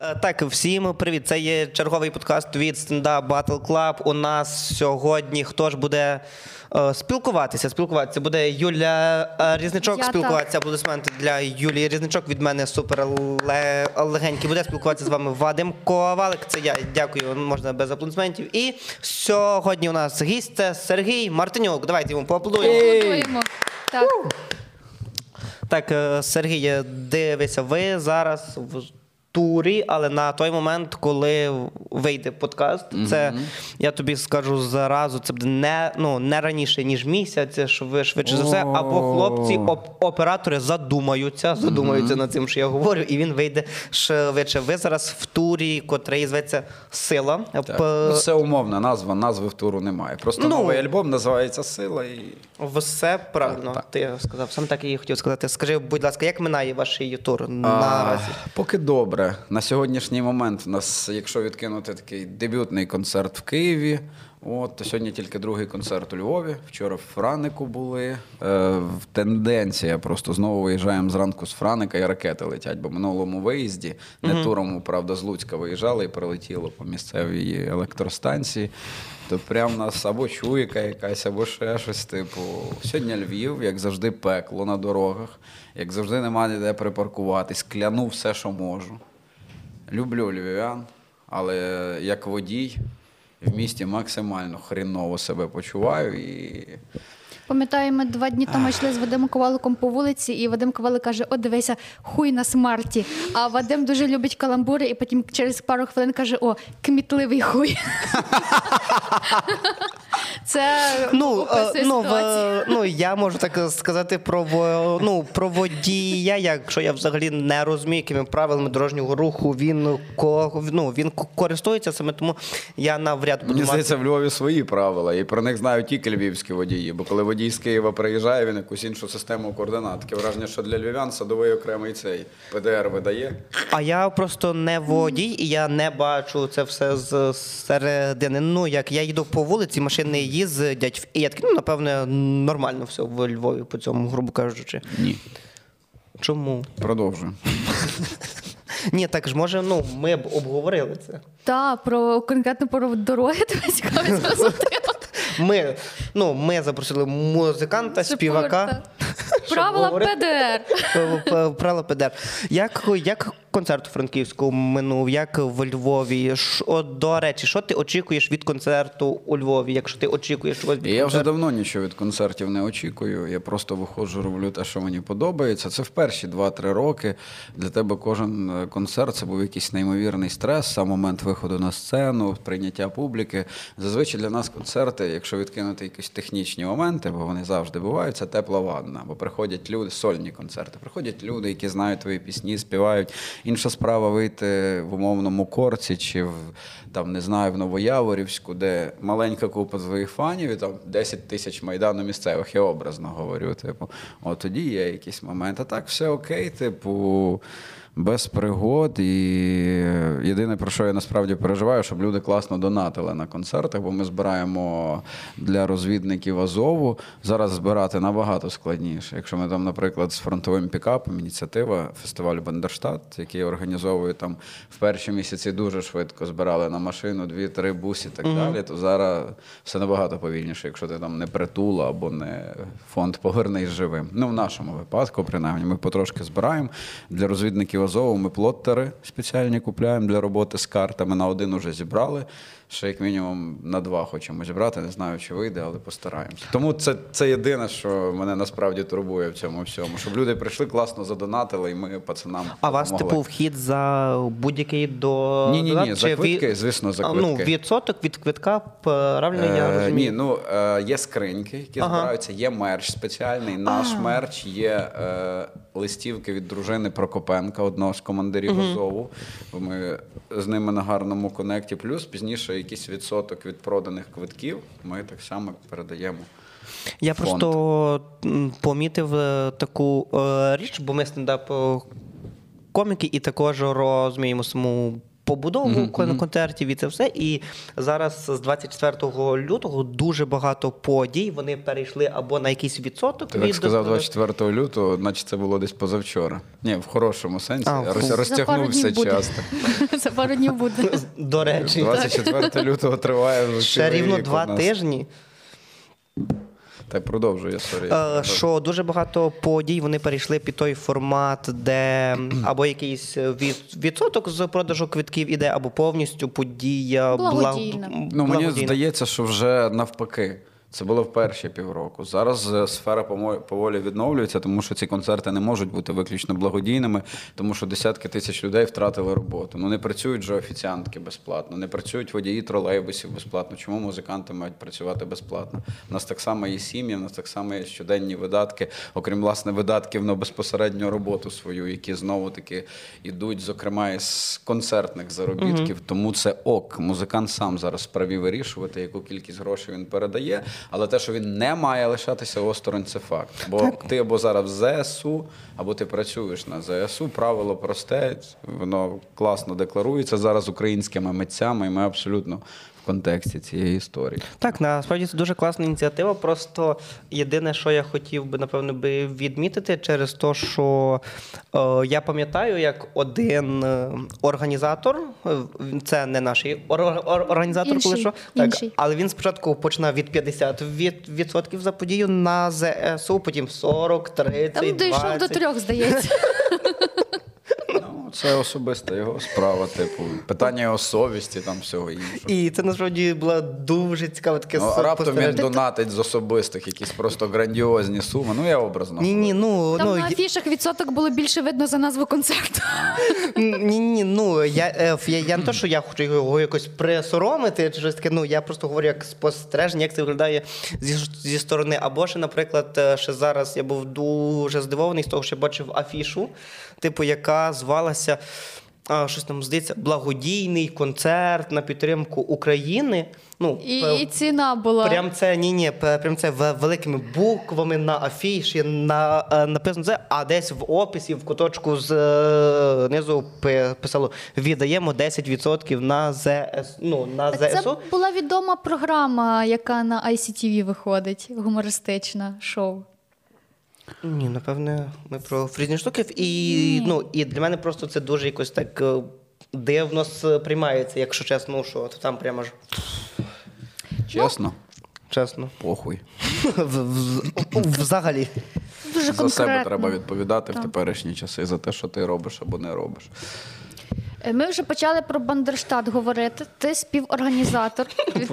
Так, всім привіт. Це є черговий подкаст від Stand Up Battle Club. У нас сьогодні хто ж буде спілкуватися? Буде Юля Різничок спілкуватися. Аплодисменти для Юлії Різничок. Від мене супер легенький. Буде спілкуватися з вами Вадим Ковалик. Це я. Дякую, можна без аплодисментів. І сьогодні у нас гість – це Сергій Мартинюк. Давайте йому поаплодуємо. Аплодуємо. Так. Так, Сергій, дивися, ви зараз в турі, але на той момент, коли вийде подкаст, це, я тобі скажу зразу, це буде не раніше, ніж місяць, швидше за все, або хлопці-оператори задумаються над цим, що я говорю, і він вийде швидше. Ви зараз в турі, котрий зветься «Сила». Все умовна назви в туру немає. Просто новий альбом називається «Сила». І... Все правильно, так. Ти сказав. Саме так і я хотів сказати. Скажи, будь ласка, як минає ваш тур наразі? Поки добре. На сьогоднішній момент у нас, якщо відкинути такий дебютний концерт в Києві, то сьогодні тільки другий концерт у Львові. Вчора в Франику були. Тенденція просто знову виїжджаємо зранку з Франика і ракети летять, бо минулому виїзді, не туром, правда, з Луцька виїжджали і прилетіло по місцевій електростанції. То прям нас або чуйка якась, або ще щось типу. Сьогодні Львів, як завжди, пекло на дорогах, як завжди немає де припаркуватись, кляну все, що можу. Люблю львів'ян, але як водій в місті максимально хріново себе почуваю і... Пам'ятаю, ми 2 дні тому йшли з Вадимом Коваликом по вулиці, і Вадим Ковалик каже: «О, дивися, хуй на смарті». А Вадим дуже любить каламбури, і потім через пару хвилин каже: «О, кмітливий хуй». Це описує ситуацію. Я можу так сказати про водія, якщо я взагалі не розумію, якими правилами дорожнього руху він користується, саме тому я навряд буду Мені здається, в Львові свої правила, і про них знають тільки львівські водії, бо коли водій з Києва приїжджає, він якусь іншу систему координат. Таке враження, що для львів'ян садовий окремий цей ПДР видає. А я просто не водій, і я не бачу це все з середини. Як я їду по вулиці, машини їздять, і я такий, напевне, нормально все в Львові по цьому, грубо кажучи. Ні. Чому? Продовжуємо. Ні, так ж може, ми б обговорили це. Так, конкретно про дороги тебе цікавить зрозуміти. Ми запросили музиканта, співака. Правила ПДР. Правила ПДР. Як концерт у Франківську минув, як в Львові? До речі, що ти очікуєш від концерту у Львові, якщо ти очікуєш щось від концерту? Я вже давно нічого від концертів не очікую. Я просто виходжу, роблю те, що мені подобається. Це в перші 2-3 роки. Для тебе кожен концерт – це був якийсь неймовірний стрес, сам момент виходу на сцену, прийняття публіки. Зазвичай для нас концерти, якщо відкинути якісь технічні моменти, бо вони завжди бувають, це тепла ванна. Бо приходять люди, сольні концерти, приходять люди, які знають твої пісні, співають. Інша справа вийти в умовному Корці чи в Новояворівську, де маленька купа своїх фанів і там 10 тисяч Майдану місцевих, я образно говорю. Типу, тоді є якийсь момент. А так все окей, типу, без пригод. І єдине, про що я насправді переживаю, щоб люди класно донатили на концертах, бо ми збираємо для розвідників Азову. Зараз збирати набагато складніше. Якщо ми там, наприклад, з фронтовим пікапом, ініціатива фестивалю «Бандерштат», який організовує там в перші місяці дуже швидко збирали на машину 2-3 буси і так далі, то зараз все набагато повільніше, якщо ти там не Притула або не фонд «Повернись живим». В нашому випадку, принаймні, ми потрошки збираємо. Для розвідників Азову ми плоттери спеціальні купляємо для роботи з картами. На 1 уже зібрали. Ще як мінімум на 2 хочемо зібрати. Не знаю, чи вийде, але постараємося. Тому це єдине, що мене насправді турбує в цьому всьому. Щоб люди прийшли, класно задонатили, і ми пацанам допомогли. А вас, вхід за будь-який до... Ні, за квитки, звісно, за квитки. Відсоток від квитка, правильно я розумію? Ні, є скриньки, які збираються, є мерч спеціальний, наш мерч, є листівки від дружини Прокопенка, одного з командирів Азову. Ми з ними на гарному конекті. Плюс пізніше якийсь відсоток від проданих квитків ми так само передаємо. Я просто помітив таку річ, бо ми стендап-коміки і також розуміємо саму побудову концертів і це все. І зараз з 24 лютого дуже багато подій, вони перейшли або на якийсь відсоток. Ти так сказав 24 лютого, наче це було десь позавчора. Ні, в хорошому сенсі. Розтягнувся час. За пару днів буде. До речі. 24 лютого триває вже ще цілий рівно рік 2 у нас. тижні. Так, продовжує, сорі. Що дуже багато подій, вони перейшли під той формат, де або якийсь відсоток з продажу квитків іде, або повністю подія Благодійна. Ну, мені здається, що вже навпаки. Це було в перші півроку. Зараз сфера поволі відновлюється, тому що ці концерти не можуть бути виключно благодійними, тому що десятки тисяч людей втратили роботу. Ну не працюють же офіціантки безплатно, не працюють водії тролейбусів безплатно. Чому музиканти мають працювати безплатно? У нас так само є сім'ї, у нас так само є щоденні видатки, окрім, власне, видатків на безпосередню роботу свою, які знову-таки йдуть, зокрема, із концертних заробітків. Тому це ок. Музикант сам зараз вправі вирішувати, яку кількість грошей він передає. Але те, що він не має лишатися осторонь, це факт. Бо ти або зараз в ЗСУ, або ти працюєш на ЗСУ. Правило просте, воно класно декларується зараз українськими митцями, і ми абсолютно в контексті цієї історії. Так, насправді це дуже класна ініціатива. Просто єдине, що я хотів би, напевно, відмітити через те, що я пам'ятаю, як один організатор, це не наш організатор, Інший, коли інший. але він спочатку починав від 50% за подію на ЗСУ, потім 40, 30, Там 20. дійшов до 3, здається. Ну, це особиста його справа, типу, питання його совісті, там всього іншого. І це, насправді, була дуже цікава таке Раптом він донатить з особистих якісь просто грандіозні суми. Ну, я образно. Ні, Там на афішах відсоток було більше видно за назву концерту. Ні, я не то, що я хочу його якось присоромити чи щось таке, я просто говорю як спостереження, як це виглядає зі сторони. Або ще, наприклад, ще зараз я був дуже здивований з того, що бачив афішу, типу, яка звалася, щось там, здається, благодійний концерт на підтримку України. І ціна була. Прям це великими буквами на афіші написано це, а десь в описі, в куточку знизу писало «Віддаємо 10% на ЗСУ». Це була відома програма, яка на ICTV виходить, гумористична шоу. Ні, напевне, ми про різні штуки. І для мене просто це дуже якось так дивно сприймається, якщо чесно, що там прямо ж... Чесно? Чесно. Похуй. Взагалі. Дуже За себе конкретно. треба відповідати в теперішні часи за те, що ти робиш або не робиш. Ми вже почали про Бандерштат говорити. Ти співорганізатор.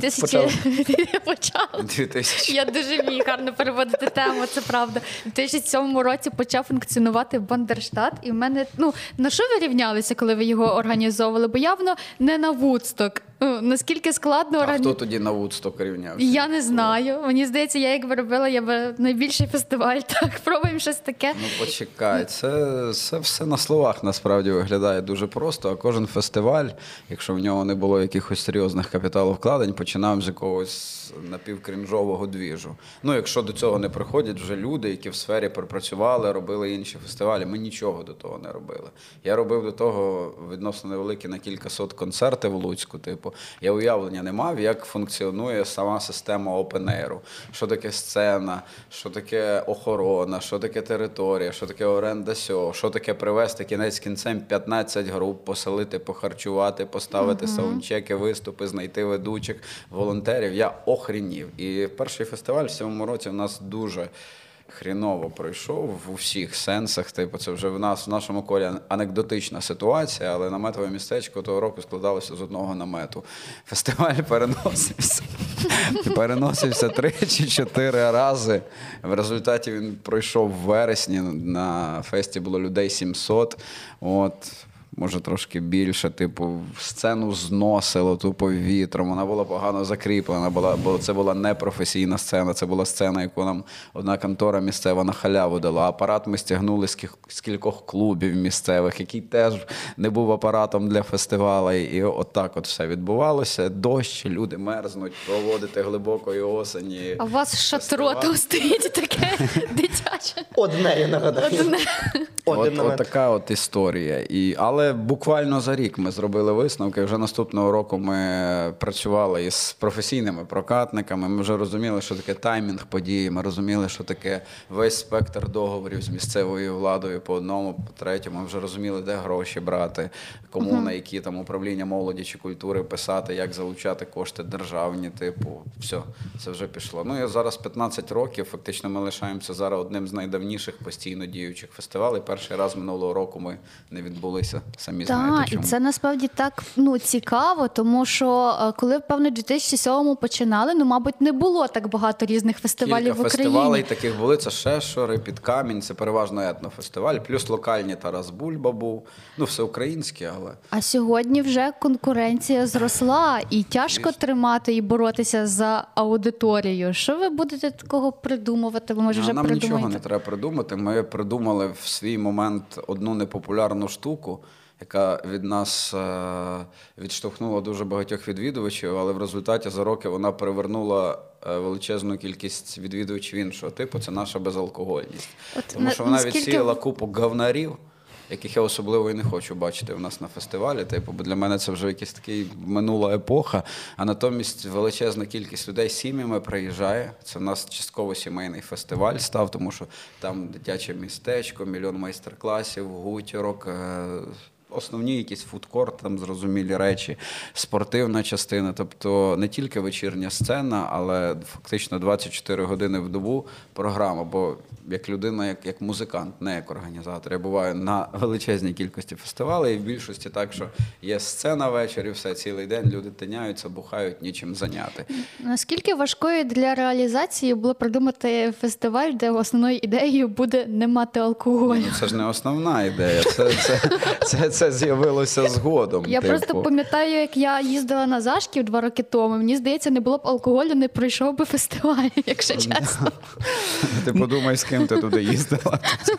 Почав. 2000. Я дуже вмію гарно переводити тему, це правда. У 2007 році почав функціонувати Бандерштат. І в мене, на що ви рівнялися, коли ви його організовували? Бо явно не на Вудсток. Наскільки складно А хто тоді на Вудсток рівнявся? Я не знаю. Мені здається, я якби робила, я би найбільший фестиваль. Так, пробуємо щось таке. Ну, почекай, це все на словах насправді виглядає дуже просто, а кожен фестиваль, якщо в нього не було якихось серйозних капіталовкладень, починав з якогось напівкрінжового двіжу. Якщо до цього не приходять вже люди, які в сфері пропрацювали, робили інші фестивалі, ми нічого до того не робили. Я робив до того відносно невеликі на кількасот концерти в Луцьку, типу. Я уявлення не мав, як функціонує сама система open-air. Що таке сцена, що таке охорона, що таке територія, що таке оренда сього, що таке привезти кінець кінцем 15 груп, поселити, похарчувати, поставити саундчеки, виступи, знайти ведучих, волонтерів. Я охренів. І перший фестиваль в цьому році у нас дуже хріново пройшов у всіх сенсах. Типу, це вже в нашому колі анекдотична ситуація, але наметове містечко того року складалося з одного намету. Фестиваль переносився 3 чи 4 рази. В результаті він пройшов в вересні. На фесті було людей 700. Може, трошки більше, типу, сцену зносило тупо вітром, вона була погано закріплена, бо це була непрофесійна сцена, це була сцена, яку нам одна контора місцева на халяву дала. Апарат ми стягнули з кількох клубів місцевих, який теж не був апаратом для фестивалу. І отак от все відбувалося. Дощ, люди мерзнуть, проводити глибокої осені. А у вас шатро там стоїть таке дитяче. Одне, я нагадаю. Одне. От така от історія. Але Але буквально за рік ми зробили висновки. Вже наступного року ми працювали із професійними прокатниками. Ми вже розуміли, що таке таймінг події. Ми розуміли, що таке весь спектр договорів з місцевою владою по одному, по третьому. Ми вже розуміли, де гроші брати, кому на які там управління молоді чи культури писати, як залучати кошти державні, типу. Все, це вже пішло. Ну і зараз 15 років. Фактично ми лишаємося зараз одним з найдавніших постійно діючих фестивалей. Перший раз минулого року ми не відбулися, самі знаєте Так, і чому. це насправді так цікаво, тому що коли, певно, в 2007-му починали, мабуть, не було так багато різних фестивалів Кілька в Україні. фестивалей таких були, це Шешори, Підкамінь, це переважно етнофестиваль, плюс локальні Тарас Бульба був, всеукраїнські, але... А сьогодні вже конкуренція зросла, і тяжко тримати і боротися за аудиторію. Що ви будете такого придумувати? Ви, може, вже Нам придумаєте? нічого не треба придумати. Ми придумали в свій момент одну непопулярну штуку, яка від нас відштовхнула дуже багатьох відвідувачів, але в результаті за роки вона привернула величезну кількість відвідувачів іншого типу. Це наша безалкогольність. Тому що вона відсіяла купу говнарів, яких я особливо і не хочу бачити у нас на фестивалі. Бо для мене це вже якась така минула епоха. А натомість величезна кількість людей з сім'ями приїжджає. Це в нас частково сімейний фестиваль став, тому що там дитяче містечко, мільйон майстер-класів, гутірок, основні якісь фудкорт, там зрозумілі речі, спортивна частина. Тобто не тільки вечірня сцена, але фактично 24 години в добу програма. Бо як людина, як музикант, не як організатор. Я буваю на величезній кількості фестивалей, і в більшості так, що є сцена ввечері, все, цілий день люди тиняються, бухають, нічим зайняти. Наскільки важкою для реалізації було придумати фестиваль, де основною ідеєю буде не мати алкоголю? Це ж не основна ідея, це з'явилося згодом. Я просто пам'ятаю, як я їздила на Зашків 2 роки тому, мені здається, не було б алкоголю, не пройшов би фестиваль, якщо чесно. Ти подумай, з ким ти туди їздила.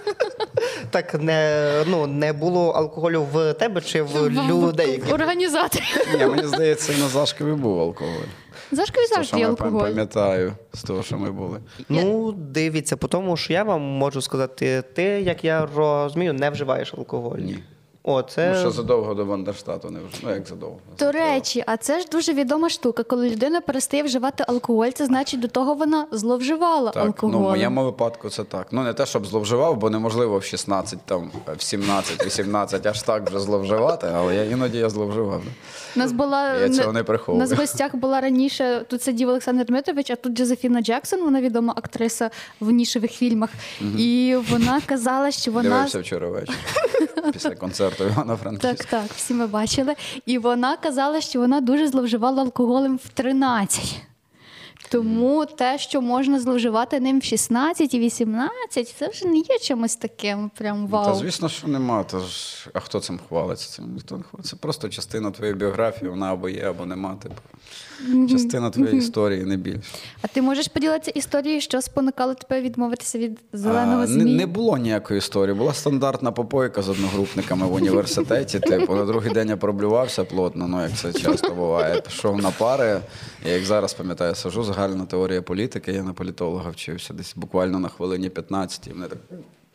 Так не було алкоголю в тебе чи в людей? Які... Організаторів. Ні, мені здається, і на Зашкові був алкоголь. Зашкові Це, завжди що алкоголь. пам'ятаю з того, що ми були. Дивіться, по тому, що я вам можу сказати, ти, як я розумію, не вживаєш алкоголь. Ні. Це... Ще задовго до Вандерштату не вже. Як задовго? До речі, а це ж дуже відома штука. Коли людина перестає вживати алкоголь, це значить до того вона зловживала Так, алкоголем. в моєму випадку це так. Не те, щоб зловживав, бо неможливо в 16, в 17, 18 аж так вже зловживати, але іноді я зловживав. Я цього не приховую. У нас в гостях була раніше, тут сидів Олександр Дмитрович, а тут Джозефіна Джексон, вона відома актриса в нішевих фільмах. І вона казала, що вона... Дивився вчора ввечері, після концерту Івано-Франківська. Так, всі ми бачили. І вона казала, що вона дуже зловживала алкоголем в 13. Тому те, що можна зловживати ним в 16 і 18, це вже не є чимось таким прям вау. Та звісно, що нема. А хто цим хвалиться? Цим ніхто не хвалиться. Це просто частина твоєї біографії, вона або є, або нема. Частина твоєї історії, не більше. А ти можеш поділитися історією, що спонукало тебе відмовитися від зеленого змію? Не було ніякої історії. Була стандартна попойка з одногрупниками в університеті. На другий день я проблювався плотно, як це часто буває. Пішов на пари. Я, як зараз пам'ятаю, сажу загальна теорія політики. Я на політолога вчився десь буквально на хвилині 15. І мене так...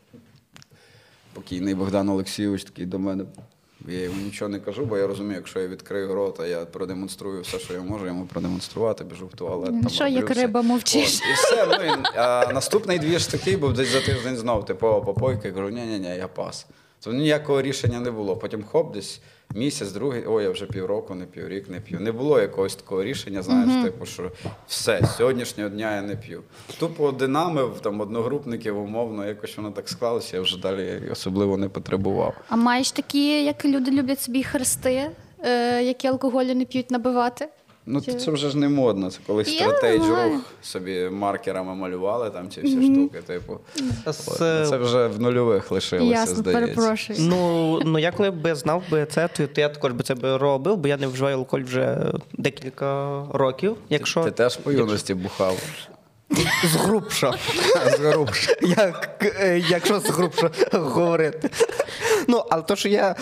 Покійний Богдан Олексійович такий до мене. Я йому нічого не кажу, бо я розумію, якщо я відкрию рота, я продемонструю все, що я можу йому продемонструвати, біжу в туалет. Що, як риба мовчиш? І все. Наступний двіж такий був десь за тиждень знов, типова попойка. Я кажу, ні, я пас. То ніякого рішення не було. Потім десь місяць, другий, я вже півроку не п'ю, рік не п'ю. Не було якогось такого рішення, знаєш, що все, з сьогоднішнього дня я не п'ю. Тупо динамив, одногрупників, умовно, якось воно так склалося, я вже далі особливо не потребував. А маєш такі, як люди люблять собі хрести, які алкоголю не п'ють, набивати? Це вже ж не модно. Це колись стратейдж-рух собі маркерами малювали, там ці всі штуки, Це вже в нульових лишилося, ясно, здається. Перепрошую. Я коли б знав би це, то я також би це робив, бо я не вживаю алкоголь вже декілька років. Ти теж по юності бухав? Згрубша. Якщо згрубша говорити. Але то, що я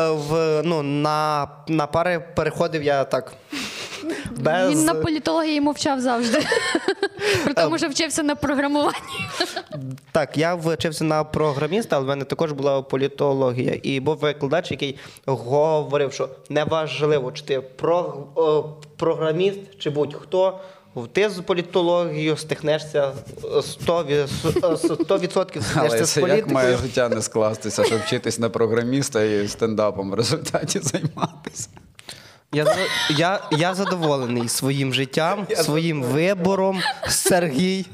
на пари переходив, я так... Він на політології мовчав завжди. При тому, що вчився на програмуванні. Так, я вчився на програміста, але в мене також була політологія. І був викладач, який говорив, що неважливо, чи ти програміст, чи будь-хто, ти з політологією стихнешся 100% Але стихнешся з це як має політикою. життя не скластися, щоб вчитись на програміста і стендапом в результаті займатися? Я задоволений своїм життям, своїм вибором, Сергій.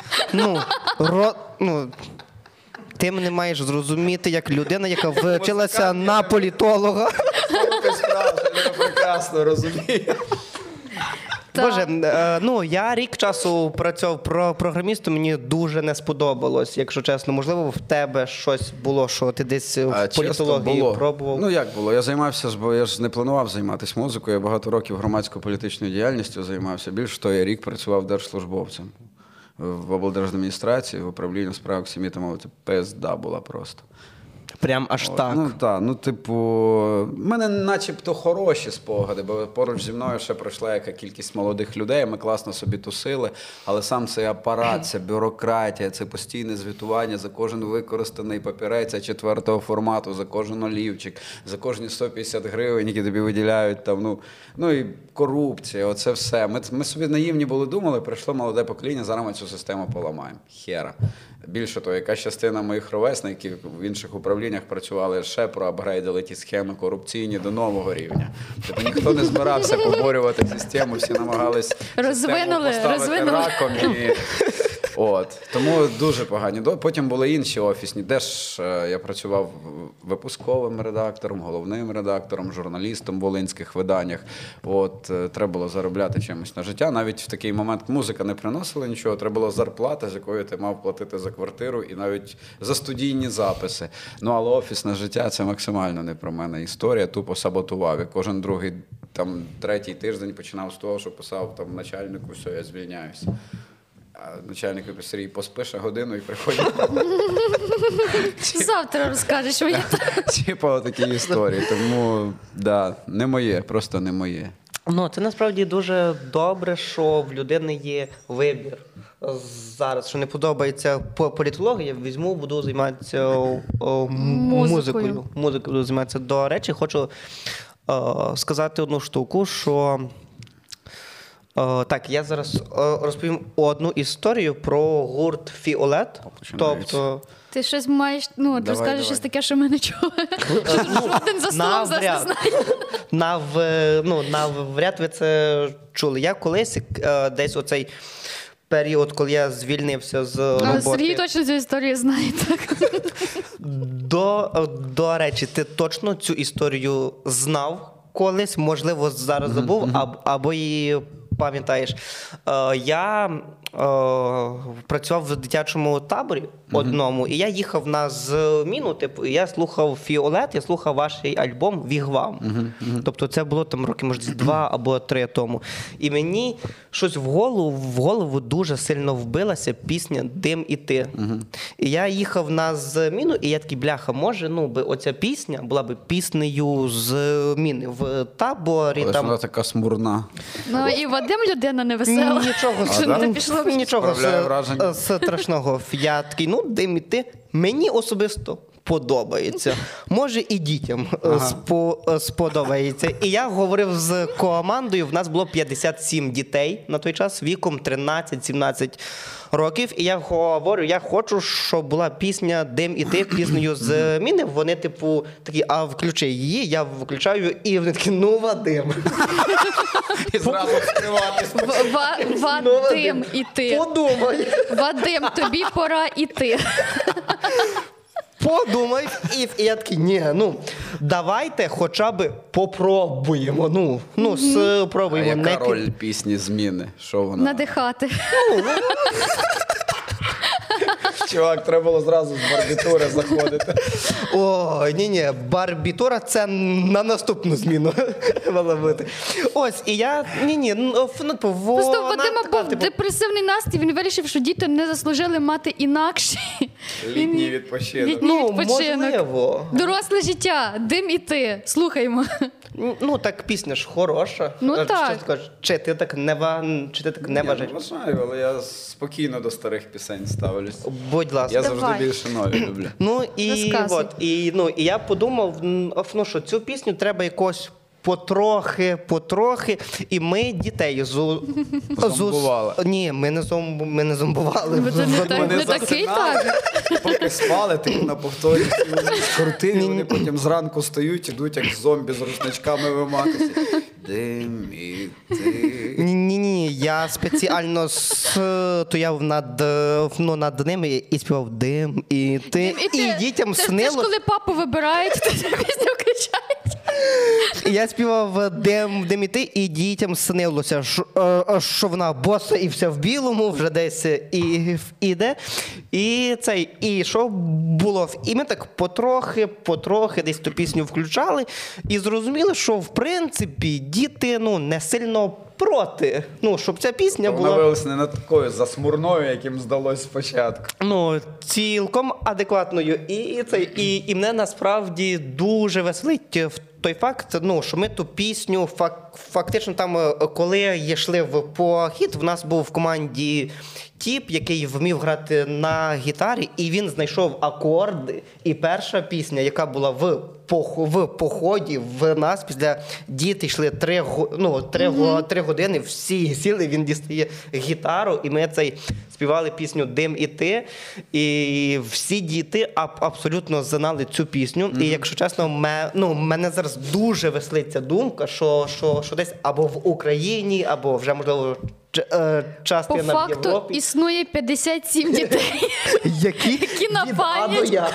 Ти мене маєш зрозуміти як людина, яка вчилася на політолога. Ти справді, я прекрасно розумію. Боже, я рік часу працював програмістом, мені дуже не сподобалось, якщо чесно. Можливо, в тебе щось було, що ти десь в політології пробував? Ну, як було? Я займався, бо я ж не планував займатися музикою, я багато років громадсько-політичною діяльністю займався. Більше того, я рік працював держслужбовцем в облдержадміністрації, в управлінні у справах сім'ї та молоді. Пизда була просто. Прям аж так. В мене начебто хороші спогади, бо поруч зі мною ще пройшла яка кількість молодих людей, ми класно собі тусили, але сам цей апарат, ця бюрократія, це постійне звітування за кожен використаний папірець четвертого формату, за кожен олівчик, за кожні 150 гривень, які тобі виділяють там, і корупція, оце все. Ми собі наївні були, думали, прийшло молоде покоління, зараз ми цю систему поламаємо. Хера. Більше того, яка частина моїх ровесників в інших управліннях працювали ще проапгрейдили ті схеми корупційні до нового рівня. Тобто ніхто не збирався поборювати систему, всі намагались розвинули раком. Тому дуже погані. Потім були інші офісні, де ж я працював випусковим редактором, головним редактором, журналістом в волинських виданнях. Треба було заробляти чимось на життя. Навіть в такий момент музика не приносила нічого, треба була зарплата, з якої ти мав платити за квартиру і навіть за студійні записи. Але офісне життя – це максимально не про мене історія, тупо саботував. Я кожен другий, третій тиждень починав з того, що писав начальнику, все, я звільняюся. А начальник Сергій поспише годину і приходить. Завтра розкажеш мені. Такі історії. Тому, не моє, просто не моє. Це насправді дуже добре, що в людини є вибір зараз, що не подобається політологія, візьму, буду займатися музикою. Музикою буду займатися. До речі, хочу сказати одну штуку, що я зараз розповім одну історію про гурт «Фіолет». Тобто... Ти щось маєш, ти скажеш щось таке, що ми не чули. Жоден за столом зараз не знає. Навряд ви це чули. Я колись, десь оцей період, коли я звільнився з роботи... Сергій точно цю історію знає, так? До речі, ти точно цю історію знав колись, можливо, зараз забув, або її пам'ятаєш. Я працював в дитячому таборі одному, і я їхав на зміну, і я слухав «Фіолет», я слухав ваш альбом «Вігвам». Тобто це було років, може, 2 або 3 тому. І мені щось в голову дуже сильно вбилася пісня «Дим і ти». І я їхав на зміну, і я такий, бляха, може, оця пісня була б піснею зміни в таборі. Але ж вона така смурна. І Вадим людина невесела. Нічого страшного. Я такий, «Дим і ти». Мені особисто подобається. Може, і дітям сподобається. І я говорив з командою, в нас було 57 дітей на той час, віком 13-17 років. І я говорю, я хочу, щоб була пісня «Дим і ти», піснею зміни. Вони, такі, а включи її, я включаю, і вони такі, Вадим. І зразу вкриватися. Вадим і ти. Подумай. Вадим, тобі пора іти. Подумай, і я такий, ні, давайте хоча б попробуємо. Спробуємо. А яка роль пісні «Зміни»? Що вона? Надихати. Чувак, треба було зразу з барбітури заходити. Ні, барбітура – це на наступну зміну мала бути. Ось, і я, Просто у Вадима був депресивний настрій, він вирішив, що діти не заслужили мати інакший. Літній відпочинок. Можливо. Доросле життя, дим і ти. Слухаймо. Ну, так пісня ж хороша. Ну, Що так. ти скажеш? Чи ти так не вважаєш? Вважаю, але я спокійно до старих пісень ставлюсь. Будь ласка. Я завжди Давай. більше нові люблю. Ну і Розказуй. от, і я подумав, ну, що цю пісню треба якось потрохи, і ми дітей Зомбували. Ні, ми не зомбували. Ну, це не так- Вони не такий засинали, так. Поки спали, ти на повторі крутили, вони потім зранку стають, ідуть як зомбі з рушничками виматися. Дим і ти. Ні, я спеціально стояв над ними і співав дим, і ти, і дітям Це ж снило. коли папу вибирають, то цю пісню включають. І я співав дим і ти, і дітям снилося, що вона боса і вся в білому, вже десь іде. І що було? І ми так потрохи десь ту пісню включали, і зрозуміли, що в принципі діти не сильно проти, щоб ця пісня Вона була виявилася не такою засмурною, як їм здалось спочатку. цілком адекватною. І мене насправді дуже веселить в той факт, що ми ту пісню фактично там, коли йшли в похід, в нас був в команді тіп, який вмів грати на гітарі, і він знайшов акорди. І перша пісня, яка була в поході в нас, після діти йшли 3 години, всі сіли, він дістає гітару, і ми співали пісню «Дим і ти», і всі діти абсолютно знали цю пісню. І, якщо чесно, мене зараз дуже веселиться думка, що десь або в Україні, або вже, можливо, По частина в факту Європі. існує 57 дітей. Які на від пам'ять. А до Я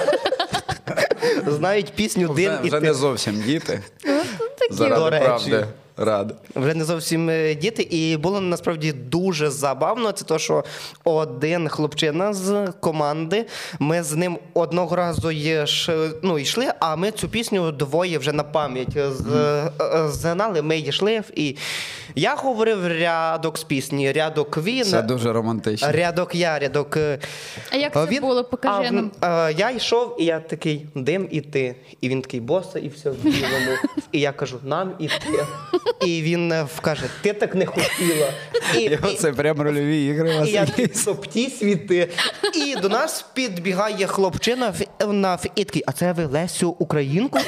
знають пісню «Дим і Вже ти». не зовсім діти. Такі До Заради речі. правди. Рад. Вже не зовсім діти, і було насправді дуже забавно. Це те, що один хлопчина з команди, ми з ним одного разу йшли, а ми цю пісню двоє вже на пам'ять знали. Ми йшли, і я говорив рядок з пісні, рядок він, Це дуже романтично. рядок я, рядок А як це він. було? Покажи нам. Я йшов, і я такий, «Дим і ти». І він такий, боса, і все в білому. І я кажу, нам іти. І він каже, ти так не хотіла. Це прям рольові ігри у вас І я є. ті світи. І до нас підбігає хлопчина і такий, а це ви Лесю Українку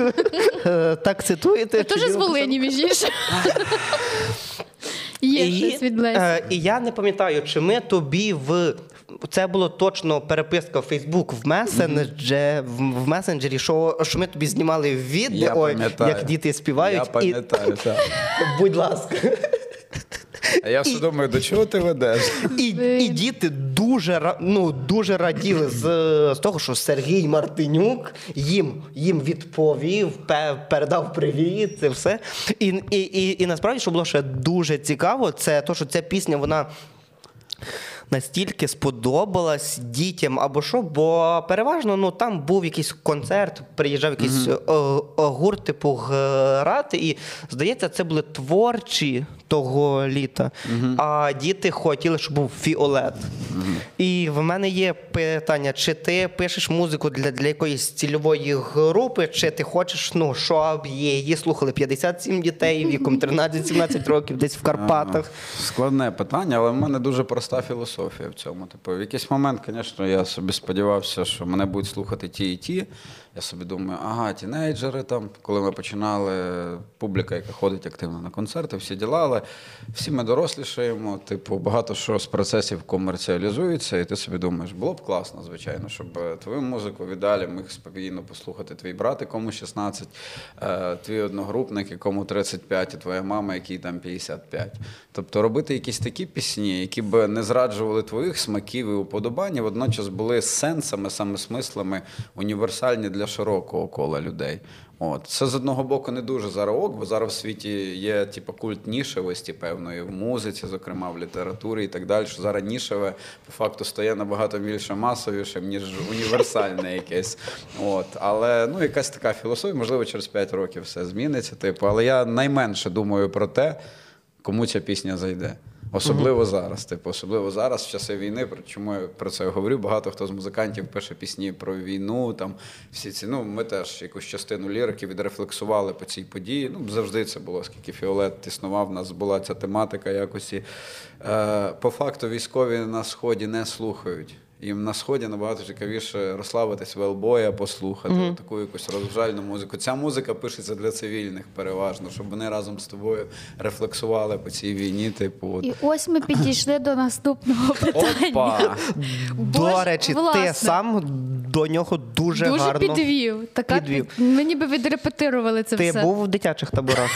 так цитуєте? Теж Чи з він Волині, між іншим. Є щось від Лесі. І я не пам'ятаю, чи ми тобі це було точно переписка в Фейсбук в месенджері, що ми тобі знімали Я відео, пам'ятаю. як діти співають. Я пам'ятаю, так. Будь ласка. А я все думаю, до чого ти ведеш? І діти дуже раділи з того, що Сергій Мартинюк їм відповів, передав привіт, це все. І насправді, що було ще дуже цікаво, це те, що ця пісня, вона настільки сподобалась дітям або що, бо переважно там був якийсь концерт, приїжджав якийсь гурт типу грати, і, здається, це були творчі того літа, а діти хотіли, щоб був фіолет. І в мене є питання, чи ти пишеш музику для якоїсь цільової групи, чи ти хочеш, щоб її слухали 57 дітей віком 13-17 років десь в Карпатах? Складне питання, але в мене дуже проста філософія в цьому. В якийсь момент, звісно, я собі сподівався, що мене будуть слухати ті і ті. Я собі думаю, тінейджери там, коли ми починали, публіка, яка ходить активно на концерти, всі діла, але всі ми дорослішаємо, багато що з процесів комерціалізується, і ти собі думаєш, було б класно, звичайно, щоб твою музику віддалі міг спокійно послухати твій брат, якому 16, твій одногрупник, якому 35, і твоя мама, якій там 55. Тобто робити якісь такі пісні, які б не зраджували твоїх смаків і уподобань, і водночас були сенсами, саме смислами, універсальні для широкого кола людей. Це з одного боку не дуже зараз ок, бо зараз в світі є культ нішевості певної в музиці, зокрема в літературі і так далі, що зараз нішеве по факту стає набагато більше масовішим, ніж універсальне якесь. Але якась така філософія, можливо, через 5 років все зміниться, але я найменше думаю про те, кому ця пісня зайде. Особливо зараз. Особливо зараз, в часи війни. Чому я про це говорю? Багато хто з музикантів пише пісні про війну. Там всі ці, ми теж якусь частину лірики відрефлексували по цій події. Завжди це було, скільки Фіолет існував, в нас була ця тематика якості. По факту військові на Сході не слухають. Їм на Сході набагато цікавіше розслабитись, велбоя послухати, таку якусь розважальну музику. Ця музика пишеться для цивільних переважно, щоб вони разом з тобою рефлексували по цій війні. І ось ми підійшли до наступного питання. Опа! До речі, ти сам до нього дуже гарно підвів. Ми ніби відрепетирували це Ти все. був в дитячих таборах?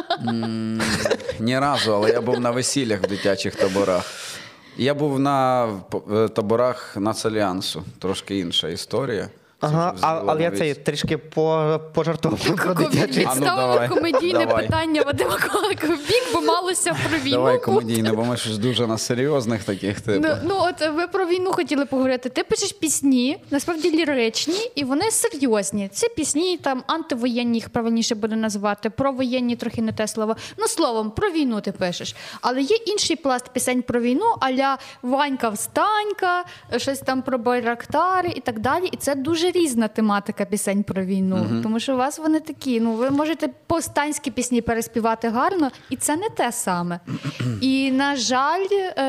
Ні разу, але я був на весіллях в дитячих таборах. Я був на таборах Нацальянсу. Трошки інша історія. Ага, але я це трішки пожартував про дитячий. Відставили комедійне питання Вадима Колика в бік, бо малося про війну. Давай комедійне, бо ми щось дуже на серйозних таких типу. От ви про війну хотіли поговорити. Ти пишеш пісні, насправді ліричні, і вони серйозні. Це пісні там антивоєнні, їх правильніше буде назвати, провоєнні трохи не те слово. Словом, про війну ти пишеш. Але є інший пласт пісень про війну, а-ля Ванька-встанька, щось там про байрактари і так далі. І це дуже різна тематика пісень про війну. Тому що у вас вони такі, ви можете повстанські пісні переспівати гарно, і це не те саме. І, на жаль,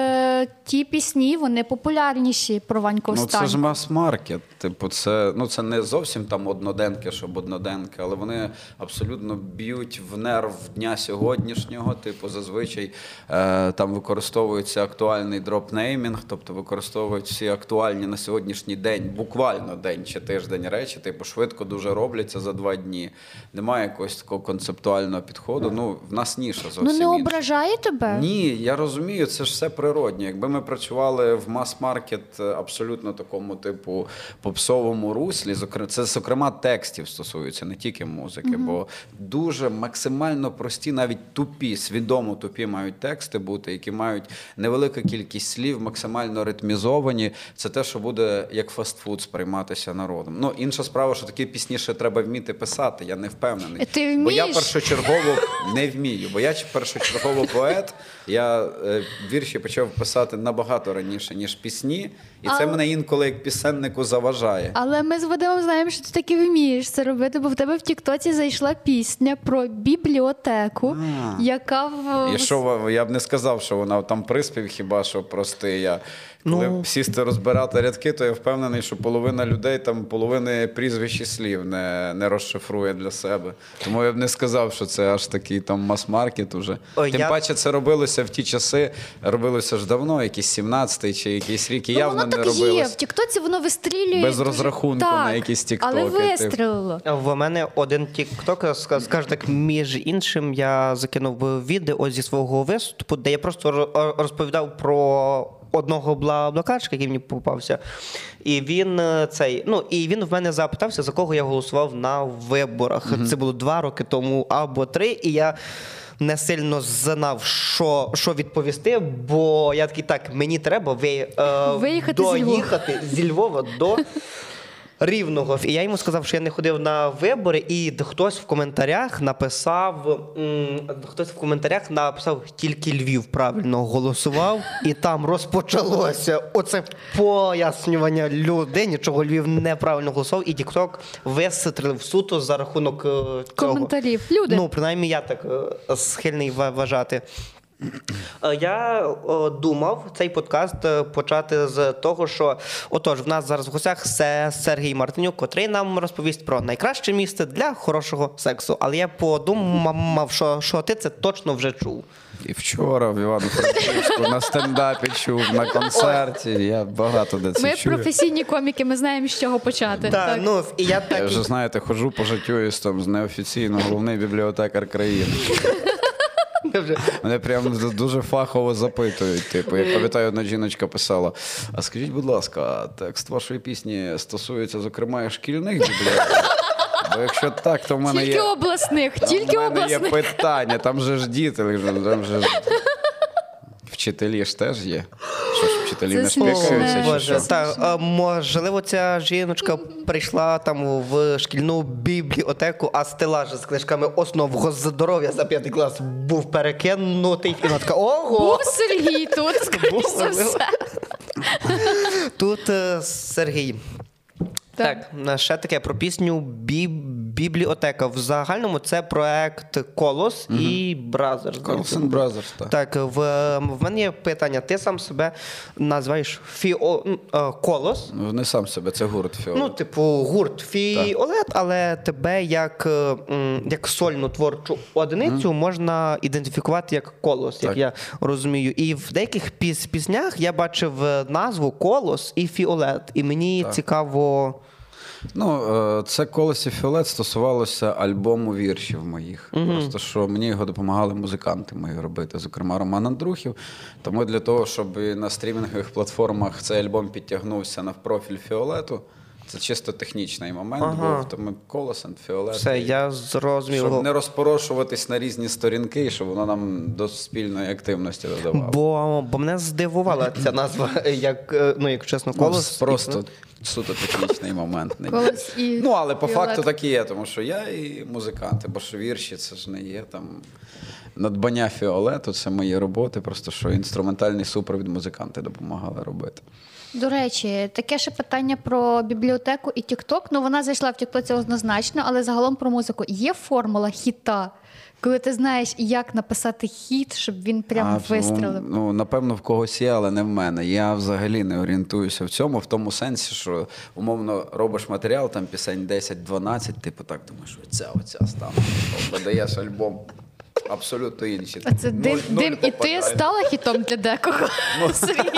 ті пісні, вони популярніші про Ваньку-встаньку. Це ж мас-маркет. Це не зовсім там одноденки, щоб одноденки, але вони абсолютно б'ють в нерв дня сьогоднішнього. Зазвичай там використовується актуальний дропнеймінг, тобто використовують всі актуальні на сьогоднішній день, буквально день чи тиждень речі, швидко дуже робляться за 2 дні. Немає якогось такого концептуального підходу. В нас ніша зовсім інша. Не ображає тебе? Ні, я розумію, це ж все природньо. Якби ми працювали в мас-маркет абсолютно такому попсовому руслі, це, зокрема, текстів стосується, не тільки музики, бо дуже максимально прості, навіть тупі, свідомо тупі мають тексти бути, які мають невелику кількість слів, максимально ритмізовані. Це те, що буде як фастфуд сприйматися народом. Інша справа, що такі пісні ще треба вміти писати, я не впевнений. Ти вмієш? Бо я першочергово не вмію, бо я першочергово поет, я вірші почав писати набагато раніше, ніж пісні, і це мене інколи як пісеннику заважає. Але ми з Вадимом знаємо, що ти таки вмієш це робити, бо в тебе в Тіктоці зайшла пісня про бібліотеку, яка І що, я б не сказав, що вона там приспів хіба що простий. Коли сісти розбирати рядки, то я впевнений, що половина людей там половини прізвищ і слів не розшифрує для себе. Тому я б не сказав, що це аж такий там мас-маркет уже. Тим паче це робилося в ті часи, робилося ж давно, якийсь 17-й чи якийсь рік, і явно не робилося. Воно так є, в Тіктоці воно вистрілює. Без розрахунку на якісь тіктоки. Але вистрілило. В мене один тікток, скажу так, між іншим, я закинув відео зі свого виступу, де я просто розповідав про одного блокачка, який мені попався. І він він в мене запитався, за кого я голосував на виборах. Це було 2 роки тому або 3, і я не сильно знав, що відповісти, бо я такий, мені треба доїхати зі Львова до Рівного. І я йому сказав, що я не ходив на вибори, і хтось в коментарях написав, тільки Львів правильно голосував, і там розпочалося оце пояснювання людині, чого Львів неправильно голосував, і TikTok вистрілив суто за рахунок цього. Коментарів. Люди. Принаймні я так схильний вважати. Я думав цей подкаст почати з того, що в нас зараз в гостях Сергій Мартинюк, котрий нам розповість про найкраще місце для хорошого сексу. Але я подумав, що ти це точно вже чув. І вчора в Івано-Франківську на стендапі чув, на концерті. Я багато де це чую. Ми професійні коміки, ми знаємо, з чого почати. Я вже, знаєте, ходжу по життю з неофіційно головний бібліотекар країни. Мене прямо дуже фахово запитують. Я пам'ятаю, одна жіночка писала: а скажіть, будь ласка, текст вашої пісні стосується, зокрема, і шкільних бібліотек? Бо якщо так, то в мене тільки обласних. Є питання, там же ж діти, там же ж вчителі ж теж є. Що ж вчителі Це не смішне. шпикаються. чи Боже, що? так, можливо, ця жіночка прийшла там в шкільну бібліотеку, а стелаж з книжками основ здоров'я за 5 клас був перекинутий, і вона така, ого! Був Сергій тут, скоріш за можливо. все. Тут Сергій. Так, ще таке про пісню «Бібліотека». В загальному це проект «Колос» і «Бразерс». Carlson Brothers, так. Так, в мене є питання. Ти сам себе називаєш «Колос». Не сам себе, це гурт Фіолет. Ну, типу, гурт «Фіолет», але тебе як сольну творчу одиницю можна ідентифікувати як «Колос», як Так. я розумію. І в деяких піснях я бачив назву «Колос» і «Фіолет». І мені цікаво... Ну, це «Колос» і «Фіолет» стосувалося альбому віршів моїх. Просто, що мені його допомагали музиканти мої робити, зокрема Роман Андрухів. Тому для того, щоб на стрімінгових платформах цей альбом підтягнувся на профіль «Фіолету», це чисто технічний момент був, тому «Колос» і «Фіолет». Все, я зрозумів. Щоб не розпорошуватись на різні сторінки, і щоб воно нам до спільної активності додавало. Бо мене здивувала ця назва, як чесно, Ну, «Колос». просто суто технічний момент. «Колос» і Ну, але по «Фіолет». факту так і є, тому що я і музиканти, бо ж вірші це ж не є там надбання Фіолету, це мої роботи, просто що інструментальний супровід музиканти допомагали робити. До речі, таке ще питання про бібліотеку і TikTok. Ну, вона зайшла в TikTok, це однозначно, але загалом про музику. Є формула хіта, коли ти знаєш, як написати хіт, щоб він прямо вистрелив? Ну, напевно, в когось є, але не в мене. Я взагалі не орієнтуюся в цьому, в тому сенсі, що умовно робиш матеріал, там пісень 10-12, типу так думаєш, оця стане. Видаєш альбом. Абсолютно інші. А це Нуль дим і ти попадає. стала хітом для декого? Сергій.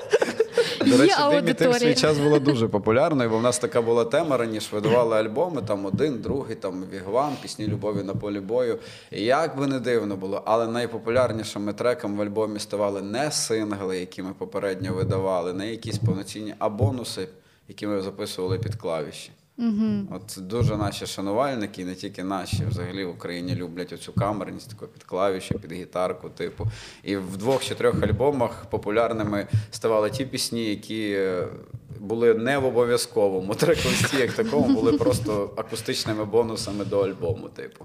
До речі, Є «Дим і ти» в свій аудиторія. час була дуже популярною, бо в нас така була тема, раніше видавали альбоми, там один, другий, там «Вігвам», «Пісні любові на полі бою». І як би не дивно було, але найпопулярнішими треками в альбомі ставали не сингли, які ми попередньо видавали, не якісь повноцінні, а бонуси, які ми записували під клавіші. От дуже наші шанувальники, і не тільки наші, взагалі в Україні люблять оцю камерність, таку під клавіші, під гітарку, типу. І в 2 чи 3 альбомах популярними ставали ті пісні, які були не в обов'язковому трек-листі, як такому, були просто акустичними бонусами до альбому, типу.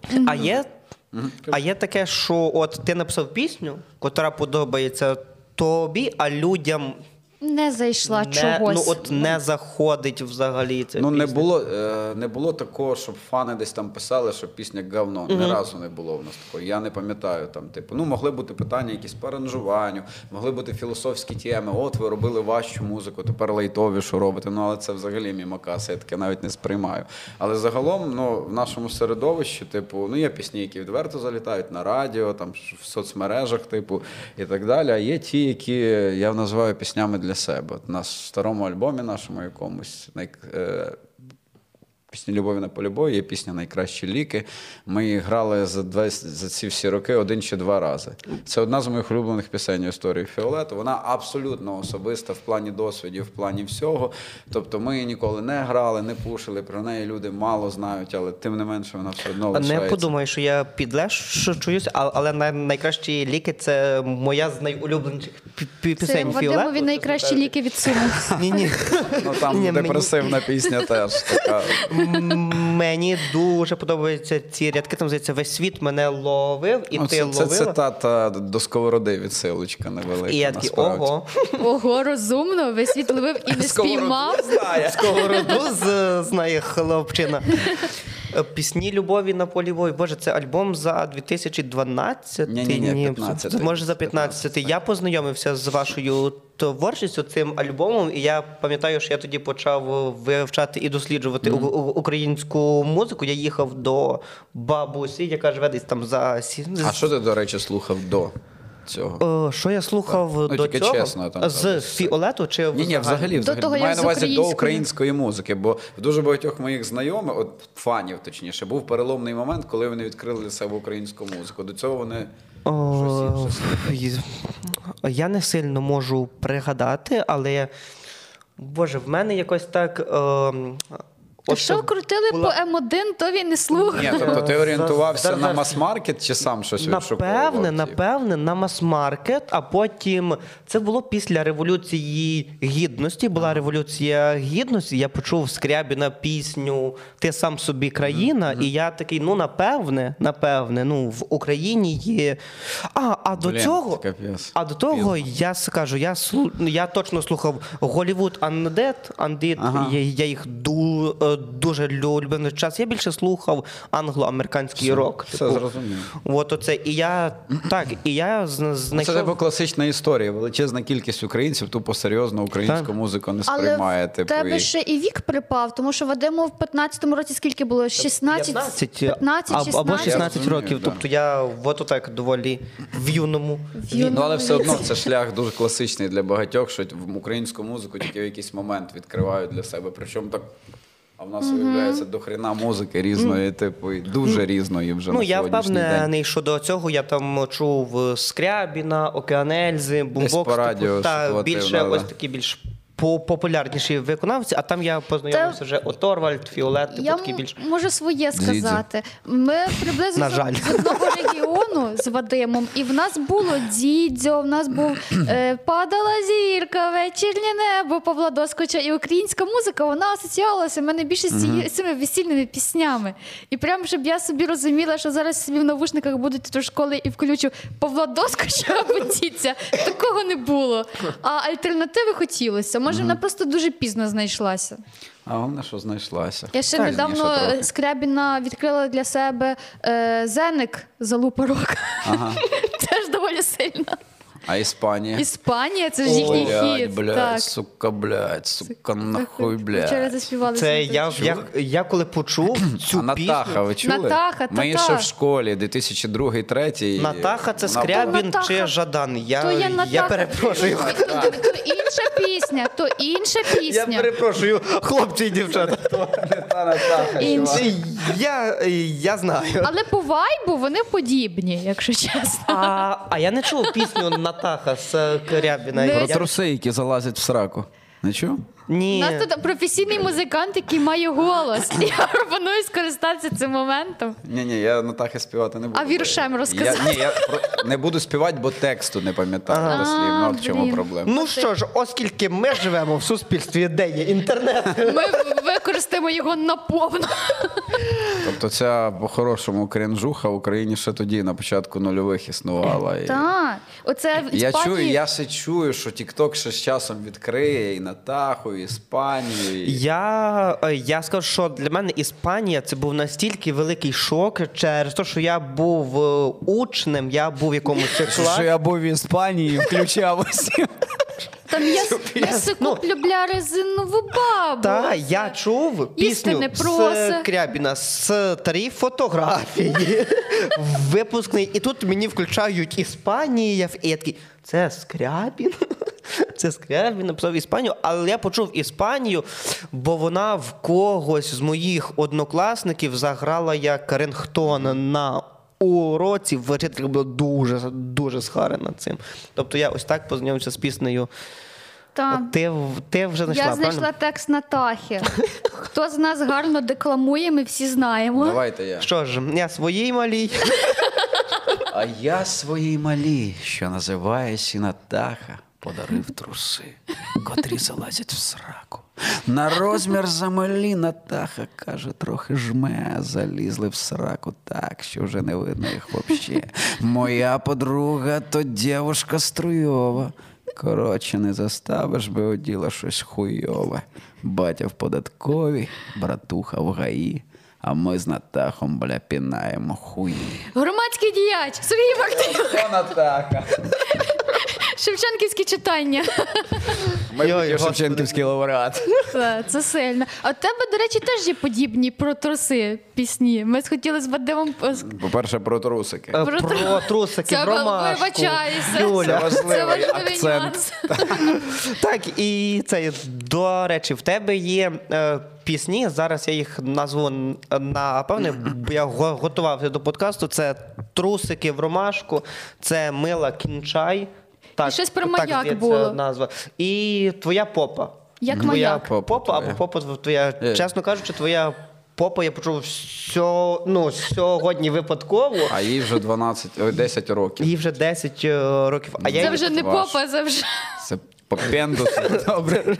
А є таке, що от ти написав пісню, котра подобається тобі, а людям Не зайшла чогось. не заходить взагалі ця Ну, пісня. не було такого, щоб фани десь там писали, що пісня говно. Ні разу не було в нас такого. Я не пам'ятаю там, типу, могли бути питання якісь по аранжуванню, могли бути філософські теми. От ви робили важчу музику, тепер лайтовішу робите. Ну, але це взагалі мімо каси, я таке навіть не сприймаю. Але загалом, в нашому середовищі, типу, є пісні, які відверто залітають на радіо, там в соцмережах, типу, і так далі. А є ті, які я називаю піснями для себе. От на старому альбомі нашому якомусь «Пісні любові на полі бою» є пісня «Найкращі ліки». Ми її грали за ці всі роки 1 чи 2 рази. Це одна з моїх улюблених пісень у історії Фіолету. Вона абсолютно особиста в плані досвідів, в плані всього. Тобто ми її ніколи не грали, не пушили, про неї люди мало знають, але тим не менше вона все одно лишається. Не подумай, що я підлещуюсь, але «Найкращі ліки» – це моя з найулюбленіших Це пісень Вадимові Фіолету. найкращі ліки від суму. Ні. Там Ні, депресивна пісня теж така. Мені дуже подобаються ці рядки, там, здається, «Весь світ мене ловив, і ти Це ловила». цитата до «Сковороди» відсилочка невелика, І я такий, насправді. ого. Ого, розумно, весь світ ловив і не спіймав. Сковороду знає хлопчина. Пісні любові на полі бою. Боже, це альбом за 2012? Ні, 15-й. Може, за 15-й. Я познайомився з вашою творчістю, цим альбомом, і я пам'ятаю, що я тоді почав вивчати і досліджувати українську музику. Я їхав до бабусі, яка живе десь там за... А що ти, до речі, слухав до цього? Що я слухав до тільки цього? чесно, там, з Фіолету чи Ні, взагалі. До того, як Маю з на увазі до української. української музики, бо в дуже багатьох моїх знайомих, от фанів точніше, був переломний момент, коли вони відкрили для себе українську музику. До цього вони щось інше. Я не сильно можу пригадати, але, Боже, в мене якось так То що крутили по М1, то він не слухав. Ні, тобто ти орієнтувався Зараз- на мас-маркет чи сам щось відшуковував? Напевне, на мас-маркет, а потім це було після Революції Гідності. Була Революція Гідності, я почув Скрябіна пісню «Ти сам собі країна», і я такий, напевне, в Україні є... А до того, я скажу, я точно слухав Голлівуд Undead, я їх дуже любив на час. Я більше слухав англо-американський рок. Все зрозуміло. От оце. І я знайшов... Це класична історія. Величезна кількість українців тупо серйозно українську музику не сприймає. Але в тебе ще і вік припав, тому що Вадиму в 15-му році скільки було? 16? 15, або 16 розумію, років. да. Тобто я от отак доволі в юному. Ну, але все одно це шлях дуже класичний для багатьох, що в українську музику тільки в якийсь момент відкривають для себе. Причому так, а в нас виявляється дохрена музики різної, типу, і дуже різної вже на Я сьогоднішній день. впевнений, що до цього я там чув Скрябіна, Океанельзи, Бумбокс. по радіо схватив, Більше ось такі більш популярніші виконавці, а там я познайомився вже Оторвальд, Фіолет, Я такі більш... можу своє сказати. Ми приблизно На жаль. з одного регіону з Вадимом, і в нас було Дідзьо, в нас був «Падала зірка», «Вечірнє небо» Павла Доскоча, і українська музика, вона асоціювалася в мене більше з цими весільними піснями. І прямо, щоб я собі розуміла, що зараз собі в навушниках буду йти до школи і включу Павла Доскоча або Дідзя, такого не було. А альтернативи хотілося. Може, вона просто дуже пізно знайшлася. А головне, що знайшлася. Я ще Так, недавно пізніше трохи. Скрябіна відкрила для себе Зеник «Залупа рок». Теж доволі сильно. А Іспанія? Іспанія, це ж їхній хіт. Блядь, Так. сука, нахуй, Вчора блядь. заспівали. Це «Симпатію». я коли почув цю А Натаха, пісню... ви чули? Натаха, Ми ще в школі, 2002-2003. Натаха – це Вона Скрябін Натаха. чи Жадан? То є Я Натаха. перепрошую. То інша пісня, то інша Я пісня. перепрошую, хлопці і дівчата. та Натаха, Інша. Я знаю. Але по вайбу вони подібні, якщо чесно. А я не чув пісню Натаха з Скрябіна. Не- Про труси, які залазять в сраку. Не чув? У Ні. нас тут професійний музикант, який має голос. Я пропоную скористатися цим моментом. Ні, я Натахи співати не буду. А віршем розказати? Я не буду співати, бо тексту не пам'ятаю дослівно. От в чому блін. проблема. Ну що ж, оскільки ми живемо в суспільстві, де є інтернет. Ми використаємо його наповну. Тобто ця по-хорошому крінжуха в Україні ще тоді, на початку нульових, існувала. І... Так, оце в Я Іспанії- чую, я все чую, що TikTok ще з часом відкриє і Натаху, і Іспанію. І... Я скажу, що для мене Іспанія це був настільки великий шок через те, що я був учнем, я був в якомусь класі. я був в Іспанії, включав усім. Там я куплю бля резинову бабу. Та я чув Їсти пісню не проси. з Крябіна, старі фотографії, випускний, і тут мені включають Іспанія, і я такий, це Скрябін? Це Скрябін написав Іспанію, але я почув Іспанію, бо вона в когось з моїх однокласників заграла як рингтон на уроці, вчителька була дуже схарена цим. Тобто я ось так познайомився з піснею. Так. Ти вже знайшла, Я знайшла правильно? текст Натахи. Хто з нас гарно декламує, ми всі знаємо. Давайте я. Що ж, я своїй малій. А я своїй малій, що називається Натаха, подарив труси, котрі залазять в сраку. На розмір замалі Натаха, каже, трохи жме, залізли в сраку так, що вже не видно їх вообще. Моя подруга то дівушка струйова. Коротше, не заставиш би оділа щось хуйове. Батя в податковій, братуха в ГАІ, а ми з Натахом, бля, пінаємо хуї. Громадський діяч Сергій Мартинюк. Це Натаха. Шевченківські читання. Майбутній Шевченківський лауреат. Це сильно. А у тебе, до речі, теж є подібні про труси пісні. Ми хотіли з Вадимом... По-перше, про трусики. Про Про трусики, Це про ромашку. вибачаюся. Юля. Це важливий важливий акцент. нюанс. Так, і це, до речі, в тебе є пісні, зараз я їх назву, напевне, бо я готувався до подкасту, це «Трусики в ромашку», це «Мила кінчай». Так, щось про так маяк здається, було. назва. І «Твоя попа». Як Твоя маяк. попа або попа твоя. Чесно кажучи, твоя попа я почув сьогодні випадково. А їй вже 10 років. Їй вже 10 років. А я Це її- вже не попа, це вже... Це попендус. Добре.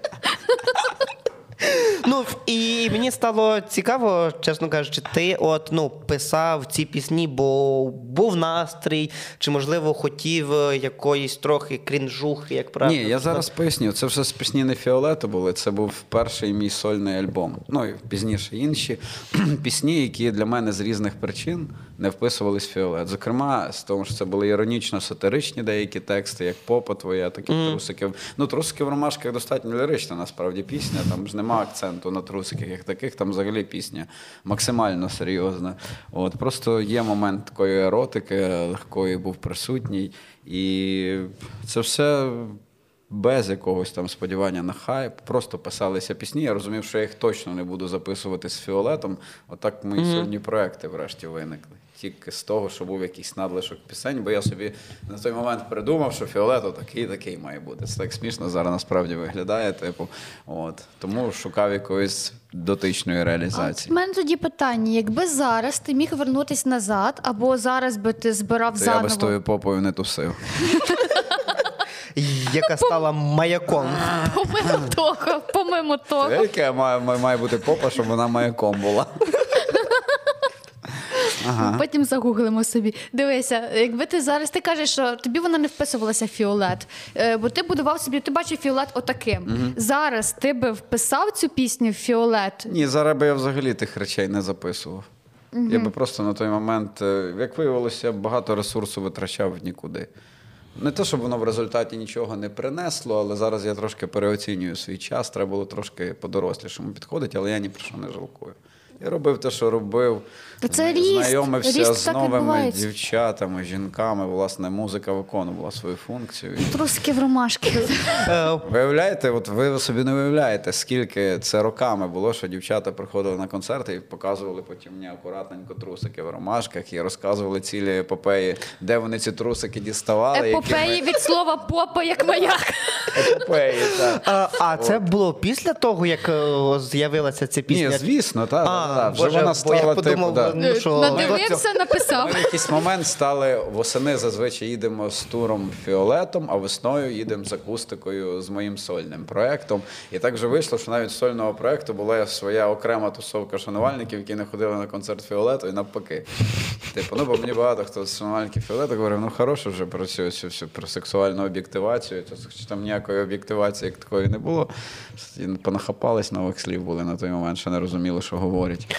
Ну, і мені стало цікаво, чесно кажучи, ти писав ці пісні, бо був настрій, чи, можливо, хотів якоїсь трохи крінжухи, як правильно? Ні, я зараз поясню. Це вже з пісні не Фіолету були, це був перший мій сольний альбом. Ну, і пізніше інші пісні, які для мене з різних причин не вписувались в Фіолет. Зокрема, з того, що це були іронічно-сатиричні деякі тексти, як «Попа твоя», так і «Трусики». Ну, «Трусики в ромашках» достатньо лірична, насправді, пісня. Там ж нема акценту на трусиках як таких, там взагалі пісня максимально серйозна. От, просто є момент такої еротики, легкої був присутній. І це все без якогось там сподівання на хайп. Просто писалися пісні. Я розумів, що я їх точно не буду записувати з Фіолетом. Отак мої сольні проекти врешті виникли. Тільки з того, що був якийсь надлишок пісень, бо я собі на той момент придумав, що Фіолет такий має бути. Це так смішно зараз насправді виглядає, От. Тому шукав якоїсь дотичної реалізації. У мене тоді питання, якби зараз ти міг вернутися назад, або зараз би ти збирав То я заново... би з тою попою не тусив. Яка стала маяком. Помимо того. Яке має бути попа, щоб вона маяком була. Потім загуглимо собі. Дивися, якби ти зараз, ти кажеш, що тобі вона не вписувалася в Фіолет, бо ти будував собі, ти бачив Фіолет отаким. Зараз ти би вписав цю пісню в Фіолет? Ні, зараз би я взагалі тих речей не записував. Я би просто на той момент, як виявилося, багато ресурсу витрачав в нікуди. Не те, щоб воно в результаті нічого не принесло, але зараз я трошки переоцінюю свій час, треба було трошки по-дорослішому підходити, але я ні про що не жалкую. Я робив те, що робив, Це ріст. знайомився Ріст з так новими відбувається. дівчатами, жінками, власне, музика виконувала свою функцію. Трусики в ромашки. Виявляєте, от ви собі не виявляєте, скільки це роками було, що дівчата приходили на концерти і показували потім мені акуратненько трусики в ромашках і розказували цілі епопеї, де вони ці трусики діставали. Епопеї від слова попа як маяк. Епопеї, так. А це було після того, як з'явилася ця пісня? Ні, звісно, так. Вже Боже, вона бо я стала подумав, типу, ну, що... Надивився, написав. Ми в якийсь момент стали восени, зазвичай їдемо з туром Фіолетом, а весною їдемо з акустикою з моїм сольним проєктом. І так же вийшло, що навіть з сольного проєкту була своя окрема тусовка шанувальників, які не ходили на концерт Фіолету, і навпаки. Бо мені багато хто з шанувальників Фіолету говорив, хороше вже про цю про сексуальну об'єктивацію, там ніякої об'єктивації як такої не було. Понахапались нових слів були на той момент, що не розуміли, що говорять.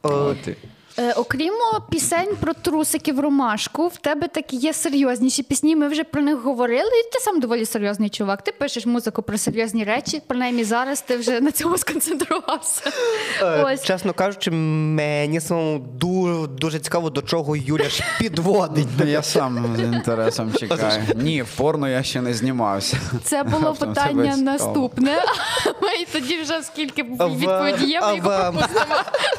Окрім пісень про трусики в ромашку, в тебе такі є серйозніші пісні, ми вже про них говорили, і ти сам доволі серйозний чувак. Ти пишеш музику про серйозні речі, принаймні зараз ти вже на цьому сконцентрувався. Чесно кажучи, мені самому дуже цікаво, до чого Юля ж підводить. Я сам з інтересом чекаю. Ні, в порно я ще не знімався. Це було питання наступне. Ми тоді вже скільки відповіді є, ми його пропустимо.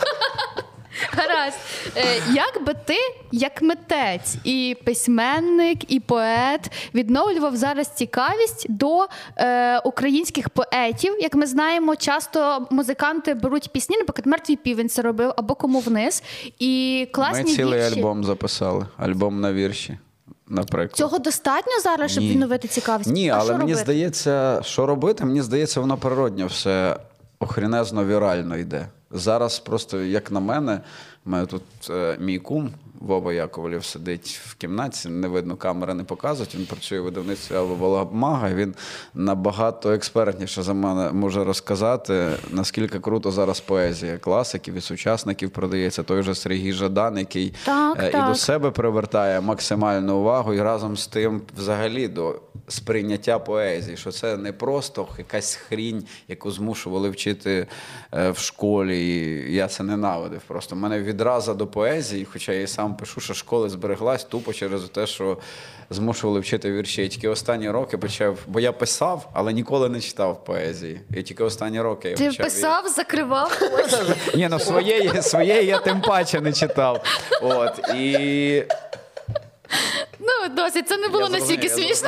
Гаразд. Як би ти, як митець, і письменник, і поет, відновлював зараз цікавість до українських поетів? Як ми знаємо, часто музиканти беруть пісні, наприклад, «Мертвий півень» це робив, або «Кому вниз», і класні Ми цілий вірші. альбом записали, альбом на вірші, наприклад. Цього достатньо зараз, щоб відновити цікавість? Ні, а але що мені робити? здається, що робити, мені здається, воно природньо все охренезно вірально йде. Зараз просто, як на мене, тут мій кум Вова Яковлєв сидить в кімнаті, не видно, камери не показують, він працює в видавництві «Волгамага», він набагато експертніше за мене може розказати, наскільки круто зараз поезія класиків і сучасників продається. Той же Сергій Жадан, який і до себе привертає максимальну увагу, і разом з тим взагалі до сприйняття поезії, що це не просто якась хрінь, яку змушували вчити в школі, і я це ненавидив. Просто в мене відразу до поезії, хоча я і сам пишу, що школи збереглась тупо через те, що змушували вчити вірші. Я тільки останні роки почав, бо я писав, але ніколи не читав поезії. І тільки останні роки я почав. Ти писав, закривав? Ні, ну своєї я тим паче не читав. І Ну, досить, це не було настільки смішно.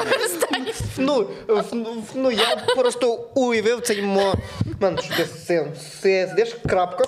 Я просто уявив цей момент, що ти сидиш, крапка.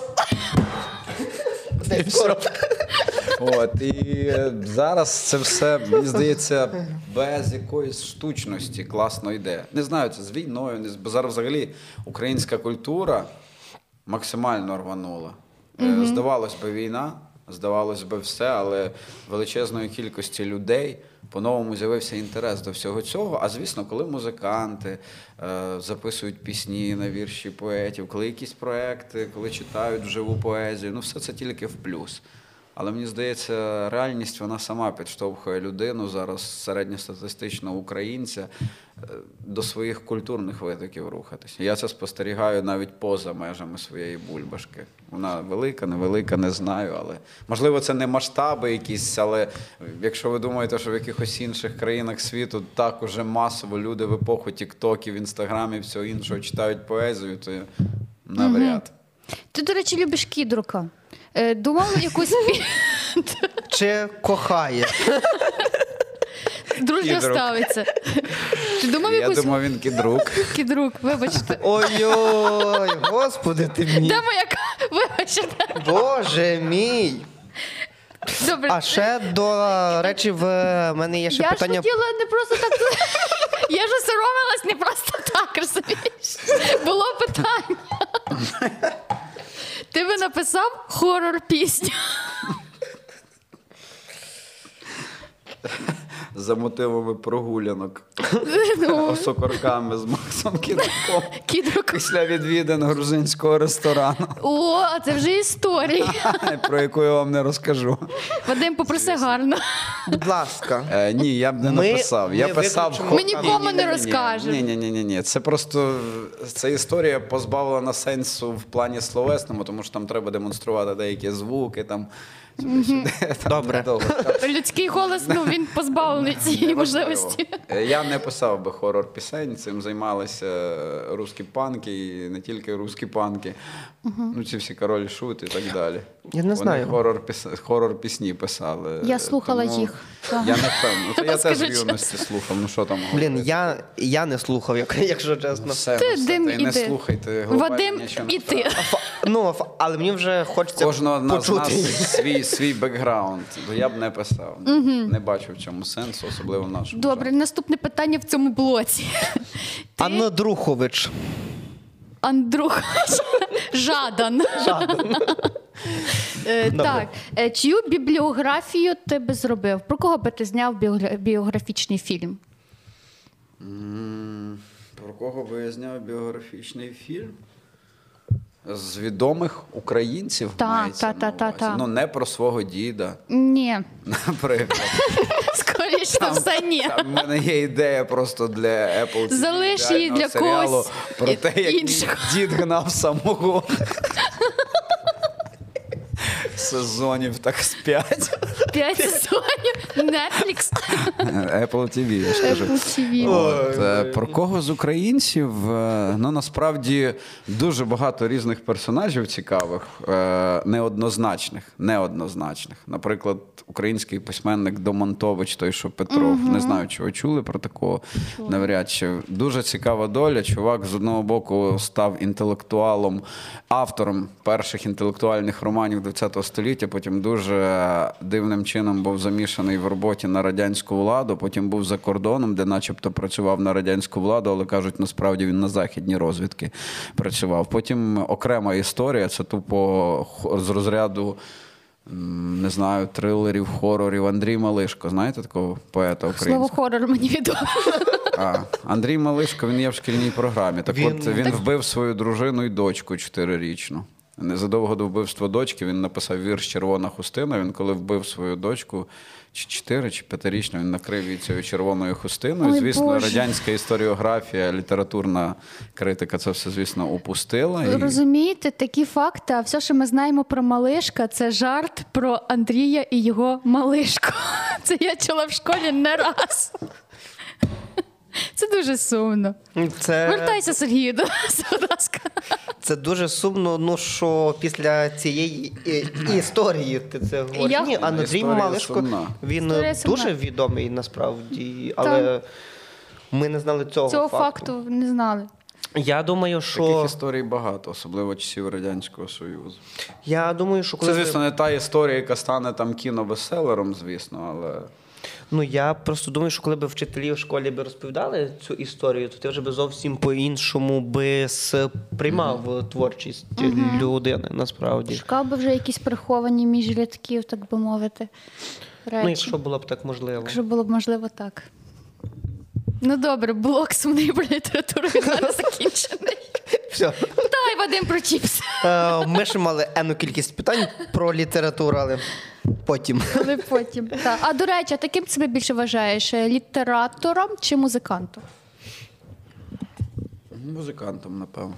От, і зараз це все, мені здається, без якоїсь штучності класно йде. Не знаю, це з війною, бо зараз взагалі українська культура максимально рванула. Здавалось би, війна, здавалось би все, але величезної кількості людей по-новому з'явився інтерес до всього цього. А звісно, коли музиканти записують пісні на вірші поетів, коли якісь проекти, коли читають живу поезію, ну все це тільки в плюс. Але мені здається, реальність вона сама підштовхує людину зараз, середньостатистичного українця, до своїх культурних витоків рухатися. Я це спостерігаю навіть поза межами своєї бульбашки. Вона велика, невелика, не знаю, але можливо це не масштаби якісь, але якщо ви думаєте, що в якихось інших країнах світу так уже масово люди в епоху тіктоків, інстаграмів, всього іншого читають поезію, то навряд. Ти, до речі, любиш Кідрука. Думав якусь... Чи кохає? Дружньо Кідрук. ставиться. Ти думав Я якусь... думав, він кідрук. Кідрук, вибачте. Ой-ой, господи ти мій. Де моя... Вибачте. Боже мій. Добре. А ще, до речі, в мене є ще Я питання. ж хотіла не просто так... Я ж соромилась не просто так, розумієш? Було питання. Ти би написав хорор-пісню. За мотивами прогулянок осокорками з Максом Кідруком Кідрук. після відвідин грузинського ресторану, О, а це вже історія. про яку я вам не розкажу. Вадим, попроси гарно. Будь ласка. Ні, я б не написав. Я писав виключимо. Ми нікому не розкажемо. Ні. Це просто ця історія позбавлена сенсу в плані словесному, тому що там треба демонструвати деякі звуки, там сюди-сюди. Добре. Людський голос, ну, він позбавлений цієї можливості. Я не писав би хорор-пісень, цим займалися русські панки, і не тільки русські панки. Ну, ці всі Король і Шут і так далі. Я не знаю. Вони хорор-пісні писали. Я слухала Тому їх. Так. Я не впевнений. То я теж Скажи в юності слухав. Ну що там? Блін, я не слухав, якщо чесно. Все, Ти, все, Дим, та й не іди. слухайте. Вадим, і ти. Але мені вже хочеться Кожного з почути. нас свій бекграунд. Бо я б не писав. Не бачу в цьому сенсу, особливо в нашому. Добре, наступне питання в цьому блоці. Анна Друхович. Андрюх. Жадан. Так. Чию бібліографію ти би зробив? Про кого би ти зняв біографічний фільм? Про кого би я зняв біографічний фільм? З відомих українців мається на увазі. Ну, не про свого діда, Ні. наприклад. Скоріше все, ні. Там в мене є ідея просто для Apple TV, Залиш її ідеального для серіалу когось про те, як мій іншого. дід гнав самогон. Сезонів так з 5. 5 сезонів. Netflix. Apple TV, я ж кажу. Apple TV. От, про кого з українців? Ну, насправді, дуже багато різних персонажів цікавих, неоднозначних. Наприклад, український письменник Домонтович, той, що Петров. Не знаю, чи ви чули про такого? Навряд чи. Дуже цікава доля. Чувак, з одного боку, став інтелектуалом, автором перших інтелектуальних романів ХХ століття, потім дуже дивним чином був замішаний в роботі на радянську владу, потім був за кордоном, де начебто працював на радянську владу, але кажуть, насправді він на західні розвідки працював. Потім окрема історія, це тупо з розряду, не знаю, трилерів, хорорів. Андрій Малишко, знаєте такого поета українського? Слово хорор мені відомо. Андрій Малишко, він є в шкільній програмі. Так от він вбив свою дружину і дочку 4-річну. Незадовго до вбивства дочки він написав вірш «Червона хустина». Він коли вбив свою дочку, чи 4, чи 5-річну, він накрив її цією червоною хустиною. Ой, звісно, Боже. радянська історіографія, літературна критика це все, звісно, упустила. І... Розумієте, такі факти, а все, що ми знаємо про Малишка, це жарт про Андрія і його Малишку. Це я чула в школі не раз. Це дуже сумно. Вертайся, Сергію, до нас, будь ласка. Це дуже сумно, ну що після цієї історії ти це говориш. Я- Ні, Андрій Історія Малишко, сумна. він Історія сумна. дуже відомий насправді, але ми не знали цього Цього факту не знали. Я думаю, Таких що історій багато, особливо часів Радянського Союзу. коли Це, звісно, не та історія, яка стане там кіно-бестселером, звісно, але... Ну, я просто думаю, що коли б вчителі в школі б розповідали цю історію, то ти вже б зовсім по-іншому би сприймав творчість людини, насправді. Шукав би вже якісь приховані між рядків, так би мовити, речі. Ну, якщо було б так можливо. Якщо було б можливо так. Ну добре, блок сумний про літературу від мене закінчений. Все. Давай, Вадим, про чіпс. Ми ще мали енну кількість питань про літературу, але потім. Але потім. Так. А до речі, а таким себе більше вважаєш? Літератором чи музикантом? Музикантом, напевно.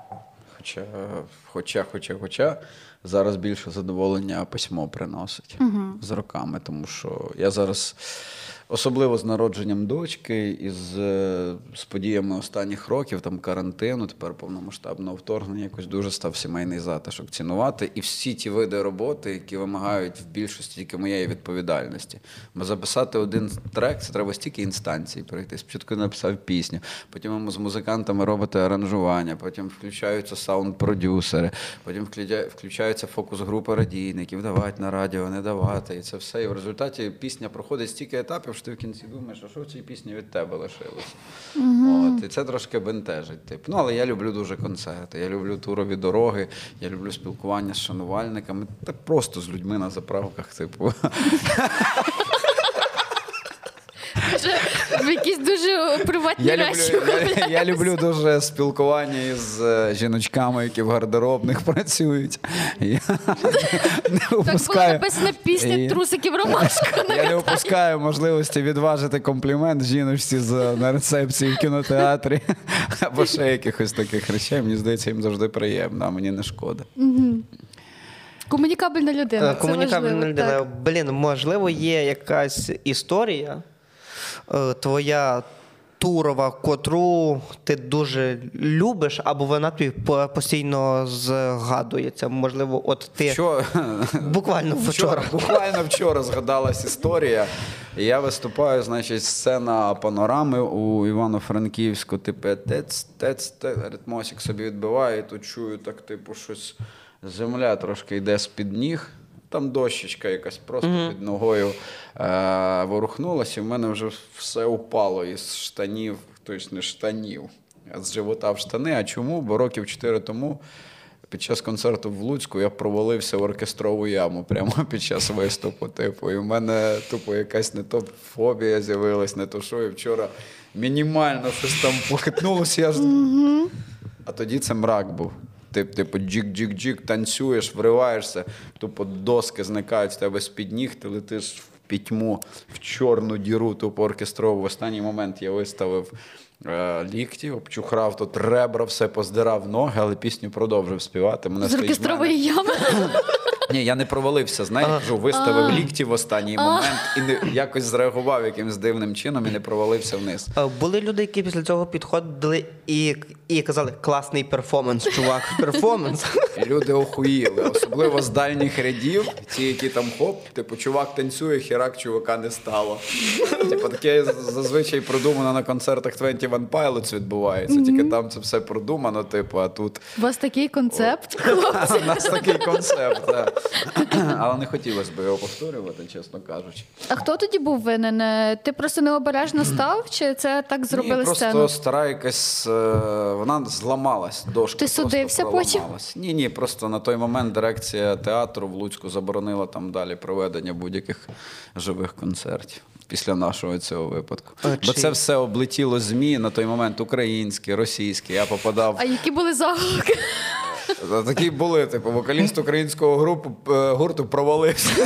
Хоча зараз більше задоволення письмо приносить з роками, тому що я зараз, особливо з народженням дочки і з подіями останніх років, там карантину, тепер повномасштабного вторгнення, якось дуже став сімейний затишок цінувати. І всі ті види роботи, які вимагають в більшості тільки моєї відповідальності. Бо записати один трек, це треба стільки інстанцій пройти. Спочатку написав пісню, потім ми з музикантами робите аранжування, потім включаються саунд-продюсери, потім включаються фокус-групи радійників, давати на радіо, не давати. І це все. І в результаті пісня проходить стільки етапів, що ти в кінці думаєш, а що в цій пісні від тебе лишилося? От, і це трошки бентежить. Типу. Ну, але я люблю дуже концерти, я люблю турові дороги, я люблю спілкування з шанувальниками, та просто з людьми на заправках, типу. В якісь дуже приватні речі. Я люблю дуже спілкування із жіночками, які в гардеробних працюють. Я не Так була упускаю. написана пісня «Трусиків ромашка». Я не упускаю можливості відважити комплімент жіночці на рецепції в кінотеатрі або ще якихось таких речей. Мені здається, їм завжди приємно, а мені не шкода. Комунікабельна людина. Комунікабельна це людина. важливо, Блін, можливо, є якась історія твоя турова, котру ти дуже любиш, або вона тобі постійно згадується. Можливо, от ти буквально вчора. Буквально вчора згадалась історія. І я виступаю, значить, сцена панорами у Івано-Франківську, типу, ритмосик собі відбиває, і тут чую так, типу, щось, земля трошки йде з-під ніг. Там дощечка якась просто під ногою ворухнулася, і в мене вже все упало із штанів, тобто не штанів, а з живота в штани. А чому? Бо років 4 тому під час концерту в Луцьку я провалився в оркестрову яму прямо під час виступу. Типу. І в мене тупо якась не то фобія з'явилась, не то що. І вчора мінімально щось там похитнулося. А тоді це мрак був. Типу джик-джик-джик, танцюєш, вриваєшся, тупо доски зникають з тебе з-під ніг, ти летиш в пітьму, в чорну діру, тупо оркестрову. В останній момент я виставив лікті, обчухрав тут ребра, все поздирав ноги, але пісню продовжив співати. Мене З оркестрової ями? Ні, я не провалився, знаєш, виставив лікті в останній момент і якось зреагував якимось дивним чином і не провалився вниз. Були люди, які після цього підходили і казали, класний перформанс, чувак, перформанс. І люди охуїли, особливо з дальніх рядів, ті, які там хоп, типу, чувак танцює, хірак чувака не стало. Типу, таке зазвичай продумано на концертах 21 Pilots відбувається, тільки там це все продумано, типу, а тут... У вас такий концепт? У нас такий концепт, так. Але не хотілося б його повторювати, чесно кажучи. А хто тоді був винен? Ти просто необережно став, чи це так зробили сцену? Просто стара якась, вона зламалась, дошка. Ти судився потім? Ні, просто на той момент дирекція театру в Луцьку заборонила там далі проведення будь-яких живих концертів. Після нашого цього випадку. Бо це все облетіло ЗМІ на той момент українське, російське. Я попадав... А які були заголовки? Такі були, типу, вокаліст українського гурту провалився.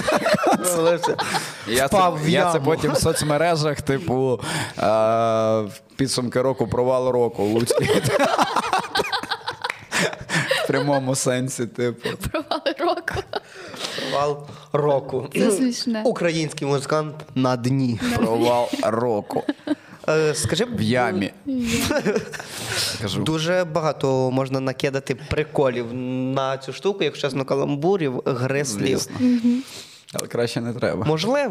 Я це потім в соцмережах, типу, підсумки року, провал року у Луцькій. В прямому сенсі, типу. Провали року. Провал року. Це смішне. Український музикант на дні. Провал року. Скажи, В ямі. Кажу. дуже багато можна накидати приколів на цю штуку, якщо чесно, каламбурів, гри слів. Звісно. Але краще не треба.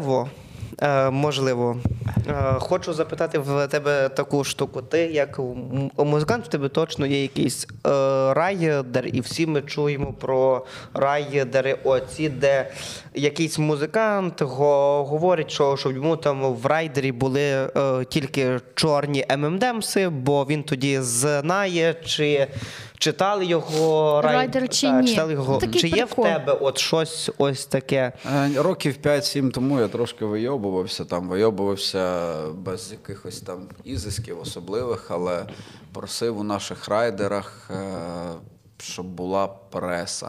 Можливо. Хочу запитати в тебе таку штуку. Ти як музикант, в тебе точно є якийсь райдер, і всі ми чуємо про райдери оці, де якийсь музикант говорить, що йому там в райдері були тільки чорні ММДемси, бо він тоді знає, чи читали його Райдер чи ні. читали його. Такий Чи є в прикол. тебе от щось ось таке? Років 5-7 тому я трошки вийобувався без якихось там ізисків особливих, але просив у наших райдерах, щоб була преса.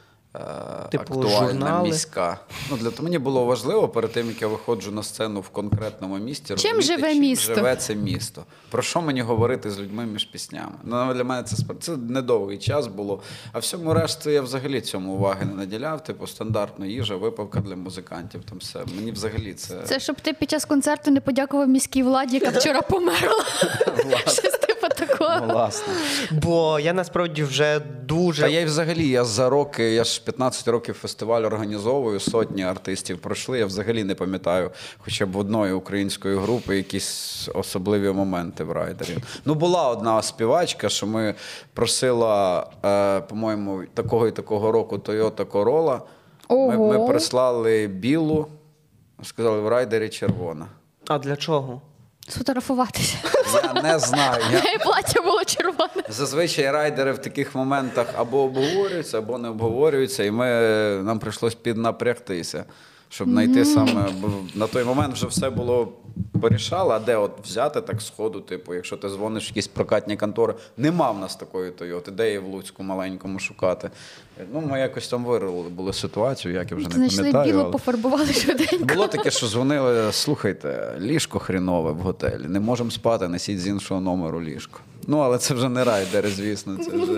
Типу Актуальна, журнали? міська. Мені було важливо перед тим, як я виходжу на сцену в конкретному місті, Чим розуміти, живе місто? живе це місто. Про що мені говорити з людьми між піснями? Для мене це недовгий час було. А всьому решту я взагалі цьому уваги не наділяв. Типу стандартна їжа, випивка для музикантів. Там все. Мені взагалі це... Це щоб ти під час концерту не подякував міській владі, яка вчора померла. Щось типу такого. Власне. Бо я насправді вже дуже... Та я й взагалі, я ж 15 років фестиваль організовую, сотні артистів пройшли, я взагалі не пам'ятаю хоча б одної української групи якісь особливі моменти в райдері. Була одна співачка, що ми просила, по-моєму, такого і такого року Toyota Corolla. Ми Ого. прислали білу, сказали, в райдері червона. А для чого? Сфотографуватися. Я не знаю. І плаття було червоне. Зазвичай райдери в таких моментах або обговорюються, або не обговорюються, і нам прийшлось піднапрягтися, щоб знайти саме... Бо на той момент вже все було порішало, а де от взяти так сходу, типу, якщо ти дзвониш в якісь прокатні контори, нема в нас такої Тойоти, де її в Луцьку маленькому шукати. Ми якось там вирили були ситуацію, як я вже не Знайшли пам'ятаю. біло, але... пофарбували швиденько. Було таке, що дзвонили, слухайте, ліжко хрінове в готелі, не можемо спати, несіть з іншого номеру ліжко. Але це вже не райдери, звісно. Це вже...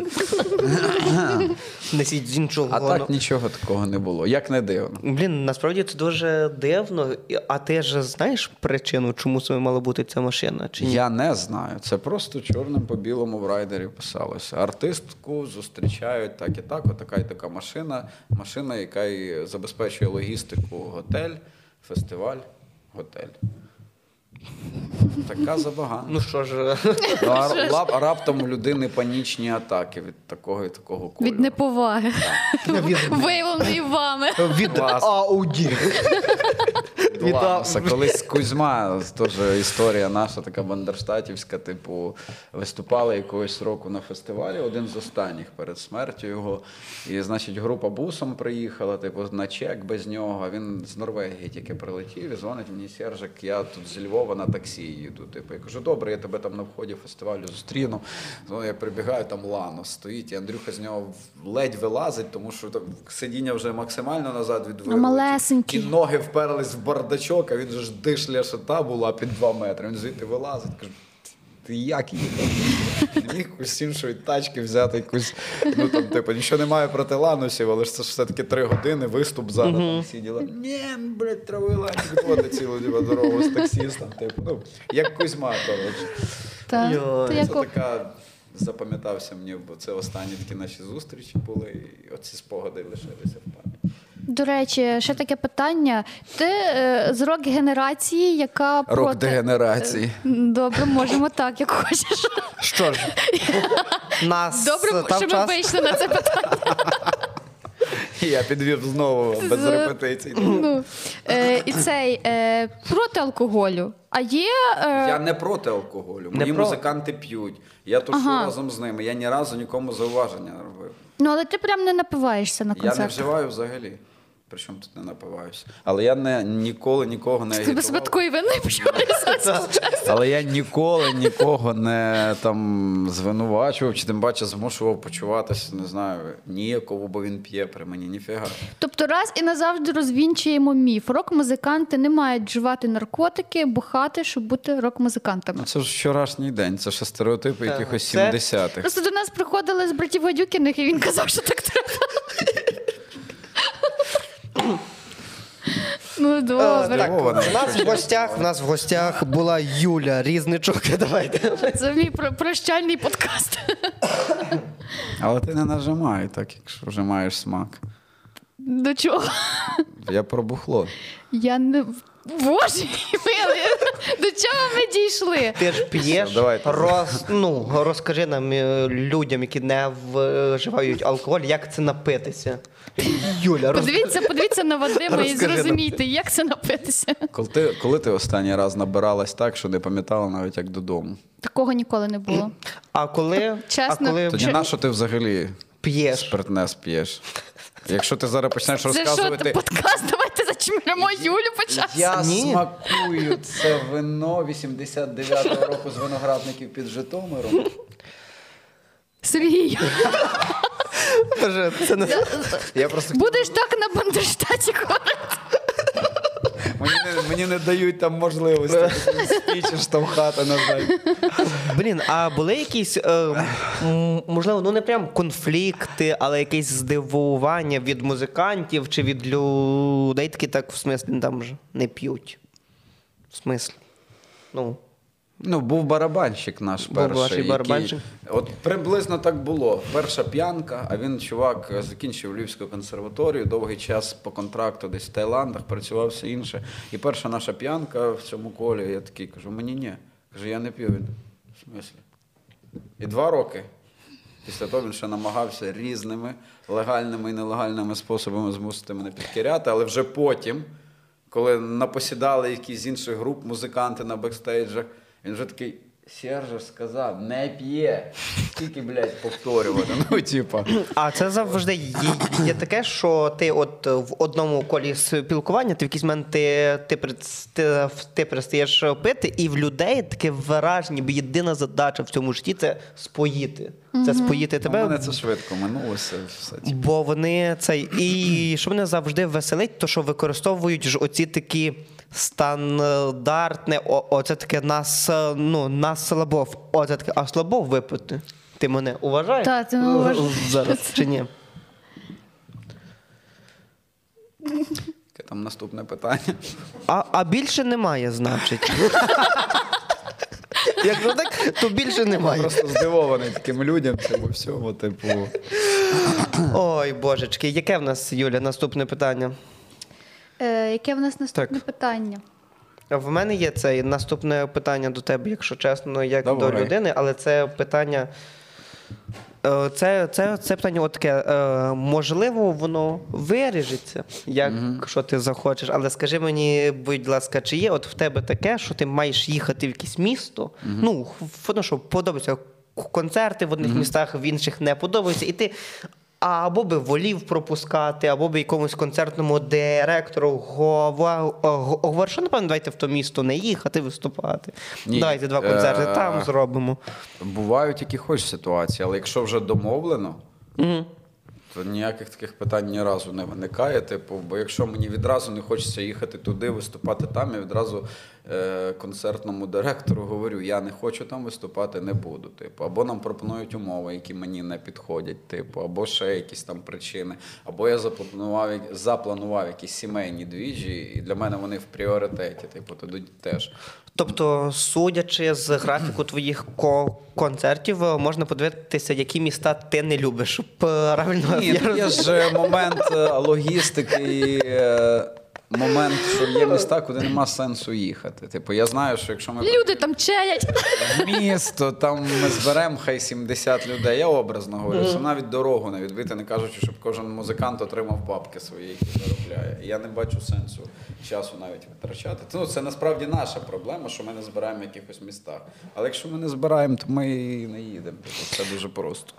Несіть з іншого. А так нічого такого не було, як не дивно. Блін, насправді це дуже дивно. А ти ж знаєш причину, чому саме мала бути ця машина? Чи ні? Я не знаю. Це просто чорним по білому в райдері писалося. Артистку зустрічають так і так, отака і така машина. Машина, яка і забезпечує логістику готель, фестиваль, готель. Така забагана. Ну що ж, Раптом у людини панічні атаки від такого і такого кольору. Від неповаги. Виявленої вами. від Ауді. Ладно, колись Кузьма, теж історія наша, така бандерштатівська, типу, виступали якогось року на фестивалі, один з останніх перед смертю його. І, значить, група бусом приїхала, типу, на чек без нього. А він з Норвегії тільки прилетів і дзвонить мені, Сержик, я тут з Львова на таксі їду. Типу, я кажу, добре, я тебе там на вході фестивалю зустріну. Я прибігаю, там Лано стоїть, і Андрюха з нього ледь вилазить, тому що там сидіння вже максимально назад відвинуло. Малесенький. І ноги вперлись в бардачок, а він же ж дишля шата була під 2 метри. Він звідти вилазить, каже, ти як їхав? Не міг якусь іншої тачки взяти якусь, нічого немає проти ланусів, але ж це ж все-таки 3 години, виступ зараз, там всі діла. Ні, блядь, травила, відводи цілу дорогу з таксістом, як Кузьма, коротше. Це така, запам'ятався мені, бо це останні такі наші зустрічі були, і оці спогади лишилися в пам'яті. До речі, ще таке питання. Ти з рок-генерації, яка проти... Рок-дегенерації. Добре, можемо так, як хочеш. Що ж, нас Добре, там що ми час. вийшли на це питання. Я підвів знову без репетицій. І цей, проти алкоголю. А є... Я не проти алкоголю. Мої музиканти п'ють. Я тушу разом з ними. Я ні разу нікому зауваження не робив. Але ти прям не напиваєшся на концертах. Я не вживаю взагалі. Причому тут не напиваюся. Але я ніколи нікого не агітував. Ти без швидкої вини почуваєшся. Але я ніколи нікого не звинувачував, чи тим паче змушував почуватися, не знаю, ніяково, бо він п'є при мені, ніфіга. Тобто раз і назавжди розвінчуємо міф. Рок-музиканти не мають вживати наркотики, бухати, щоб бути рок-музикантами. Це ж вчорашній день, це ж стереотипи якихось 70-х. Просто до нас приходили з братів Гадюкіних, і він казав, що так треба. Ну, добре. Так, Здивований, в нас в гостях була Юля Різничок. Давайте. Це мій прощальний подкаст. Але ти не нажимай, так, якщо вже маєш смак. До чого? Я про бухло. Я не... Боже милий, до чого ми дійшли? Ти ж п'єш, Давайте. розкажи нам, людям, які не вживають алкоголь, як це напитися. Юля, Подивіться на Вадима і Розкажи нам зрозумійте, як це напитися. Коли ти останній раз набиралась так, що не пам'ятала навіть як додому? Такого ніколи не було. А коли, Чесно, Тоді Чи- на що ти взагалі п'єш? спиртне сп'єш? Якщо ти зараз почнеш Це що, розказувати... подкаст? Давайте зачмиримо Юлю по часу. Я Ні. смакую це вино 89-го року з виноградників під Житомиром. Сергій, Боже, це не... Я просто... будеш так на Бандерштаті ходити? Мені не дають там можливості спічі штовхати, на жаль. Блін, а були якісь, можливо, ну не прям конфлікти, але якесь здивування від музикантів чи від людей, такі так, в смислі, там ж не п'ють. В смислі. Ну, Був барабанщик наш Був перший. ваш барабанщик? От приблизно так було. Перша п'янка, а він, чувак, закінчив Львівську консерваторію, довгий час по контракту десь в Таїландах, працював все інше. І перша наша п'янка в цьому колі, я такий кажу, мені ні. Каже, я не п'ю. Він, в смислі? І 2 роки. Після того він ще намагався різними легальними і нелегальними способами змусити мене підкоряти, але вже потім, коли напосідали якісь з інших груп музиканти на бекстейджах, він вже такий, Сержа сказав, не п'є. Скільки, блядь, повторювати? Ну, типа. а це завжди є таке, що ти от в одному колі спілкування, ти в якийсь момент ти перестаєш пити, і в людей таке враження, бо єдина задача в цьому житті – це споїти. Це споїти У тебе. мене це швидко минулося. Все, типу. Бо вони цей. І що мене завжди веселить, то що використовують ж оці такі стандартне, оце таке на слабов. Оце таке, а слабов випити. Ти мене уважаєш? Так, ти мене уважаєш. Зараз чи ні? Яке там наступне питання? А більше немає, значить. Якщо так, то більше немає. Просто здивований таким людям, цьому всьому, типу. Ой, божечки, яке в нас, Юля, наступне питання? Яке в нас наступне питання? В мене є це наступне питання до тебе, якщо чесно, як Давай. до людини, але це питання. Це питання от таке. Можливо, воно виріжеться, якщо ти захочеш. Але скажи мені, будь ласка, чи є от в тебе таке, що ти маєш їхати в якесь місто? Ну, що подобаються концерти в одних містах, в інших не подобаються, і ти або би волів пропускати, або би якомусь концертному директору говориш, що, напевно, давайте в то місто не їхати виступати. Ні. Давайте 2 концерти там зробимо. Бувають які хоч ситуації, але якщо вже домовлено, то ніяких таких питань ні разу не виникає. Типу, бо якщо мені відразу не хочеться їхати туди, виступати там, я відразу концертному директору говорю, я не хочу там виступати, не буду. Типу, або нам пропонують умови, які мені не підходять, типу, або ще якісь там причини, або я запланував якісь сімейні двіжі, і для мене вони в пріоритеті, типу, тоді теж. Тобто, судячи з графіку твоїх концертів, можна подивитися, які міста ти не любиш. Щоб правильно Ні, є ж момент логістики і момент, що є міста, куди нема сенсу їхати. Типу, я знаю, що якщо ми Люди там чаять. в місто, там ми зберемо хай 70 людей, я образно говорю, що навіть дорогу не відбити, не кажучи, щоб кожен музикант отримав бабки свої, які заробляє. І я не бачу сенсу часу навіть витрачати. Ну, це насправді наша проблема, що ми не збираємо в якихось містах. Але якщо ми не збираємо, то ми і не їдемо. Тобто, це дуже просто.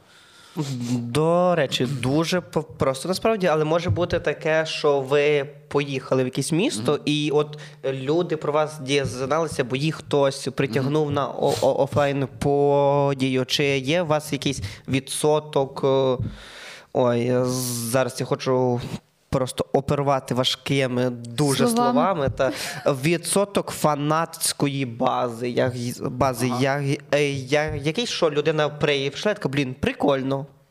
До речі, дуже просто насправді, але може бути таке, що ви поїхали в якесь місто, і от люди про вас дізналися, бо їх хтось притягнув на офлайн подію. Чи є у вас якийсь відсоток? Ой, зараз я хочу просто оперувати важкими дуже словами. Та відсоток фанатської бази. Якийсь, що людина прийшла, така, блін, прикольно.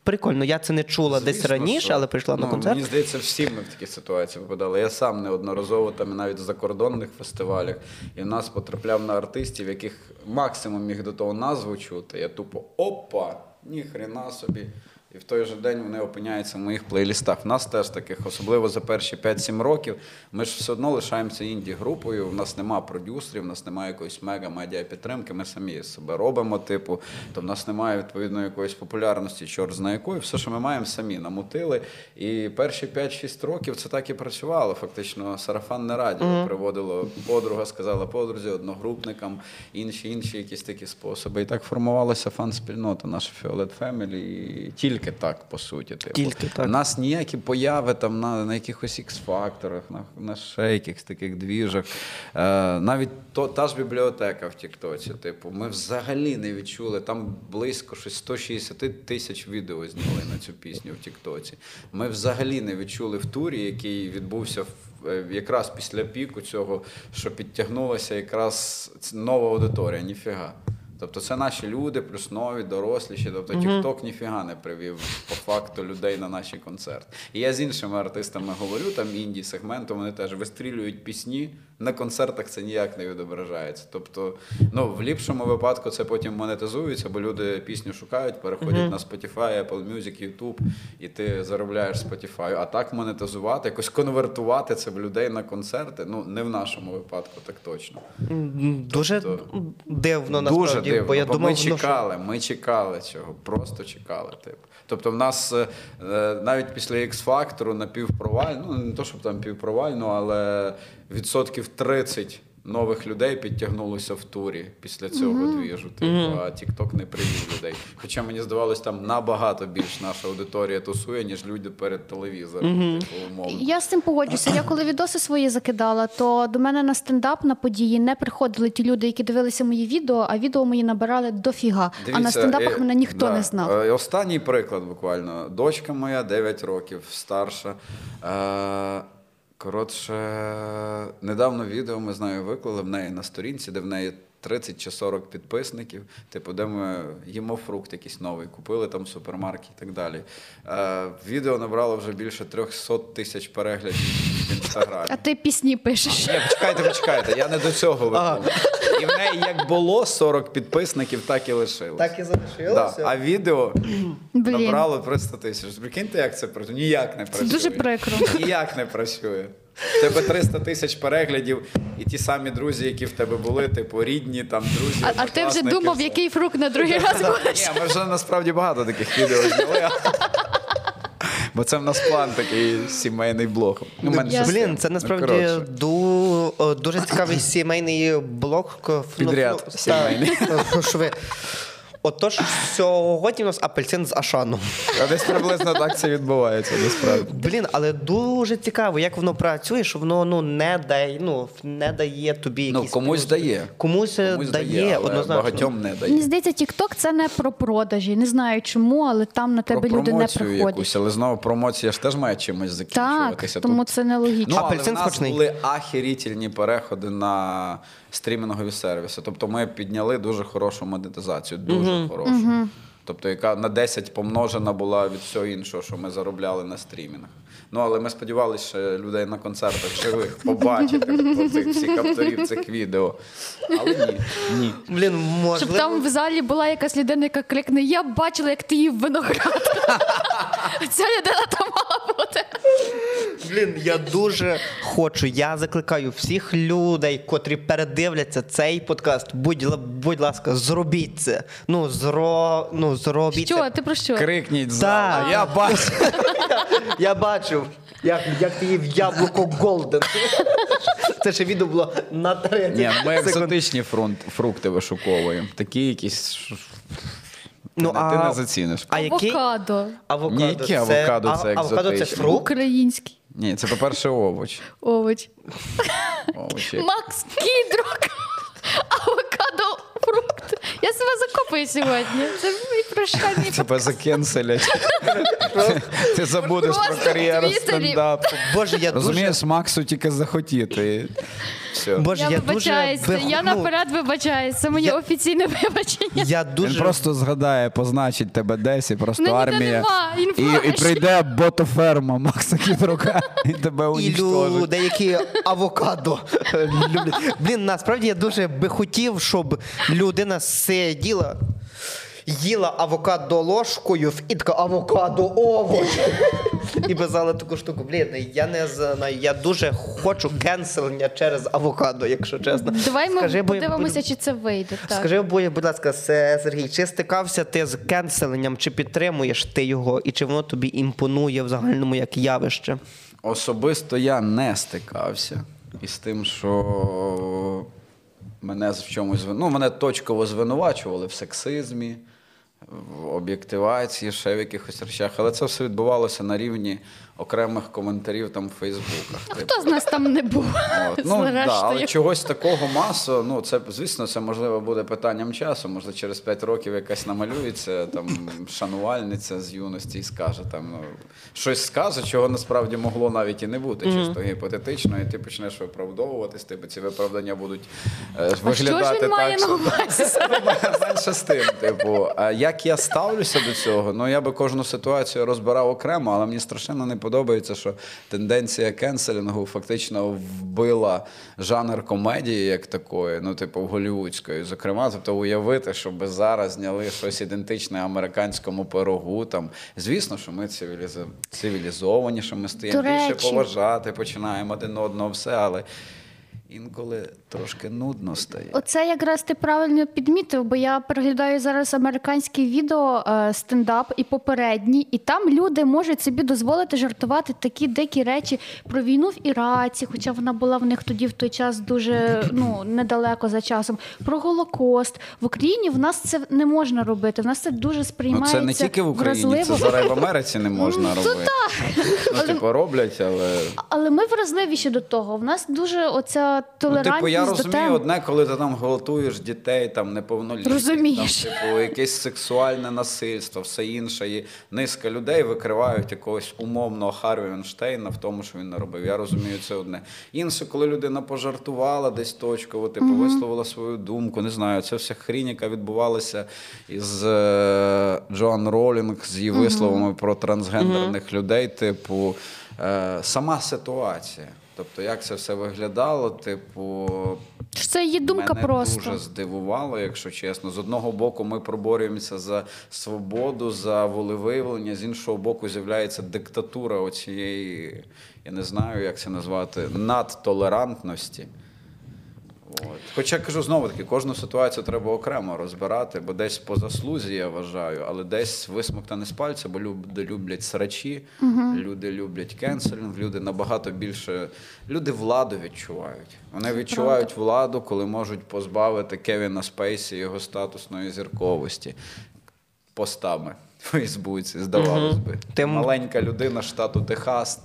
прикольно. Я це не чула десь Звісно, раніше, що. але прийшла на концерт. Мені здається, всі ми в такі ситуації випадали. Я сам неодноразово там навіть в закордонних фестивалях, і в нас потрапляв на артистів, яких максимум міг до того назву чути. Я тупо опа, ніхрена собі. І в той же день вони опиняються в моїх плейлістах. В нас теж таких, особливо за перші 5-7 років, ми ж все одно лишаємося інді-групою, в нас нема продюсерів, в нас немає якоїсь мега-медіа підтримки, ми самі себе робимо, типу, то в нас немає, відповідно, якоїсь популярності, чорт зна якої, все, що ми маємо, самі намутили. І перші 5-6 років це так і працювало. Фактично, сарафанне радіо приводило подруга, сказала подрузі, одногрупникам, інші якісь такі способи. І так формувалася фан-спільнота, наша Фіолет Фемілі, і тільки так, по суті. Типу. Тільки так. У нас ніякі появи там на якихось X-факторах, на ще якихось таких двіжах. Навіть та ж бібліотека в Тіктоці. Типу, ми взагалі не відчули, там близько 160 тисяч відео зняли на цю пісню в Тіктоці. Ми взагалі не відчули в турі, який відбувся якраз після піку цього, що підтягнулася якраз нова аудиторія, ніфіга. Тобто це наші люди, плюс нові, доросліші. Тобто TikTok ніфіга не привів по факту людей на наші концерти. І я з іншими артистами говорю, там інді-сегменту, вони теж вистрілюють пісні, на концертах це ніяк не відображається. Тобто, в ліпшому випадку це потім монетизується, бо люди пісню шукають, переходять на Spotify, Apple Music, YouTube, і ти заробляєш Spotify. А так монетизувати, якось конвертувати це в людей на концерти, не в нашому випадку, так точно. Дуже дивно, насправді. Дуже дивно, бо я бо думав, ми чекали цього, просто чекали. Типу. Тобто в нас навіть після X-фактору напівпровально, не то, щоб там півпровально, але 30% нових людей підтягнулося в турі після цього двіжу. Типу, а TikTok не привів людей. Хоча мені здавалось, там набагато більш наша аудиторія тусує, ніж люди перед телевізором. Типу, умовно. Я з цим погоджуся. Я коли відоси свої закидала, то до мене на стендап, на події не приходили ті люди, які дивилися мої відео, а відео мої набирали дофіга. А на стендапах мене ніхто не знав. Останній приклад буквально. Дочка моя, 9 років, старша. Коротше, недавно відео ми з нею виклали в неї на сторінці, де в неї 30 чи 40 підписників, типу, де ми їмо фрукт якийсь новий, купили там в супермаркеті і так далі. Відео набрало вже більше 300 тисяч переглядів в Інстаграмі. А ти пісні пишеш. Ні, почекайте, я не до цього виклав. І в неї як було 40 підписників, так і лишилось. Так і залишилося. Да. А відео набрало 300 тисяч. Прикиньте, як це працює? Ніяк не працює. Це дуже прикро. Ніяк не працює. В тебе 300 тисяч переглядів, і ті самі друзі, які в тебе були, типу рідні, там, друзі. А ти вже думав, який фрукт на другий раз будеш? Ні, ми вже насправді багато таких відео зняли. Бо це в нас план такий сімейний блог. Блін, це насправді дуже цікавий сімейний блог. Підряд сімейний. Отож, сьогодні у нас апельсин з Ашаном. А десь приблизно так це відбувається, насправді. Блін, але дуже цікаво, як воно працює, що воно не дає тобі якісь... Комусь дає. Комусь дає, але однозначно. багатьом не дає. Мені здається, TikTok – це не про продажі. Не знаю чому, але там на тебе люди не приходять. Якусь, але знову промоція ж теж має чимось закінчуватися. Так, тому це нелогічно. Але Апельсин в нас смачний. були ахерітельні переходи на стрімінгові сервіси. Тобто ми підняли дуже хорошу монетизацію, дуже хорошу. Тобто, яка на 10 помножена була від всього іншого, що ми заробляли на стрімінгах. Але ми сподівалися, що людей на концертах живих побачити по цих всіх авторів цих відео. Але ні. Блін, можливо... Щоб там в залі була якась людина, яка крикне: «Я бачила, як ти їв виноград». Ця людина там мала бути. Блін, я дуже хочу, я закликаю всіх людей, котрі передивляться цей подкаст, будь ласка, зробіть це. Зробіть Що? це. Ти про що? Крикніть за. Так. Я бачу. Я бачив, як ти їв яблуко Голден. Це ще відео було на 30 Ні, ми секунд. екзотичні фрукти вишуковуємо. Такі якісь... Ти не заціниш. А який? Авокадо. Авокадо. Ні, яке авокадо це Авокадо це екзотичне? фрукт? Український. Ні, це, по-перше, овоч. Овоч. Овочі. Макс Кідрок. Авокадо фрукт. Я себе закопала. виступи сьогодні. Це мій прощальний Тебе закенселять. Ти забудеш про Просто в кар'єру Твіттері. стендапу. Боже, я дуже... Розумієш, Максу тільки захотіти. Все. Боже, Я я вибачаюся, дуже... я наперед вибачаюся. Це моє офіційне вибачення. Я Він дуже... просто згадає, позначить тебе десь і просто Ну, ніде армія. нема І інформації. прийде ботоферма Макса Кідрука і тебе І унічтожить. деякі авокадо люблять. Блін, насправді я дуже би хотів, щоб людина сиділа, їла авокадо ложкою і така авокадо овоч. І безала таку штуку. Блін, я не знаю, я дуже хочу кенселення через авокадо, якщо чесно. Давай ми Скажи, бо- подивимося, чи це вийде. Так. Скажи, будь ласка, Сергій, чи стикався ти з кенселенням, чи підтримуєш ти його, і чи воно тобі імпонує в загальному як явище? Особисто я не стикався із тим, що мене в чомусь мене точково звинувачували в сексизмі, в об'єктивації, ще в якихось речах, але це все відбувалося на рівні окремих коментарів там в Фейсбуках. Хто з нас там не був? От. Зрештою. Але чогось такого масу, це, звісно, це можливо буде питанням часу. Можливо, через 5 років якась намалюється там шанувальниця з юності і скаже там, щось скаже, чого насправді могло навіть і не бути, чисто гіпотетично, і ти почнеш виправдовуватись, ці виправдання будуть виглядати що ж він має так, на увазі? менше з тим. А як я ставлюся до цього? Я би кожну ситуацію розбирав окремо, але мені страшенно не подобається, що тенденція кенселінгу фактично вбила жанр комедії як такої, голлівудської. Зокрема, уявити, щоб зараз зняли щось ідентичне американському пирогу. Звісно, що ми цивілізовані, що ми стаємо більше поважати, починаємо один одного, все, але інколи трошки нудно стає. Оце якраз ти правильно підмітив, бо я переглядаю зараз американські відео стендап і попередні, і там люди можуть собі дозволити жартувати такі дикі речі про війну в Іраці, хоча вона була в них тоді в той час дуже недалеко за часом, про Голокост. В Україні в нас це не можна робити, в нас це дуже сприймається це не тільки в Україні, вразливо. це зараз і в Америці не можна робити. Роблять, але... Але ми вразливіші до того. В нас дуже оця толерантність я до розумію тем. одне, коли ти там гвалтуєш дітей, неповнолітніх. Розумієш. Якесь сексуальне насильство, все інше. І низка людей викривають якогось умовного Харві Вайнштейна в тому, що він не робив. Я розумію це одне. Інше, коли людина пожартувала десь точково, висловила свою думку, не знаю, це вся хрінь, яка відбувалася із Джоан Ролінг, з її висловами про трансгендерних людей, сама ситуація. Тобто, як це все виглядало, Це її думка мене просто. дуже здивувало, якщо чесно. З одного боку ми проборюємося за свободу, за волевиявлення, з іншого боку з'являється диктатура оцієї, я не знаю, як це назвати, надтолерантності. Хоча, кажу, знову-таки, кожну ситуацію треба окремо розбирати, бо десь по заслузі, я вважаю, але десь висмоктане з пальця, бо люди люблять срачі, люди люблять кенселінг, люди набагато більше... Люди владу відчувають. Вони відчувають владу, коли можуть позбавити Кевіна Спейсі його статусної зірковості постами в Фейсбуці, здавалось би. Маленька людина штату Техас.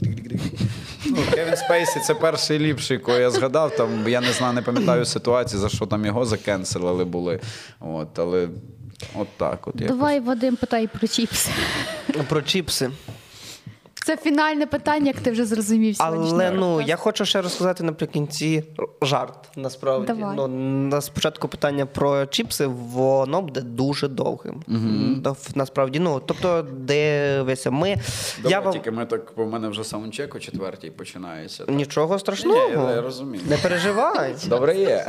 Кевін Спейсі – це перший ліпший, кого я згадав. Я не знаю, не пам'ятаю ситуації, за що там його закенселили були. Але так. Давай, Вадим, питай про чіпси. Про чіпси. Це фінальне питання, як ти вже зрозумів сьогодні. Але я хочу ще розказати наприкінці жарт, насправді. Давай. Спочатку питання про чіпси, воно буде дуже довгим. Насправді, тобто, дивися, Тільки у мене вже саундчек о 4:00 починається. Нічого страшного. Я розумію. Не переживай. Добре є.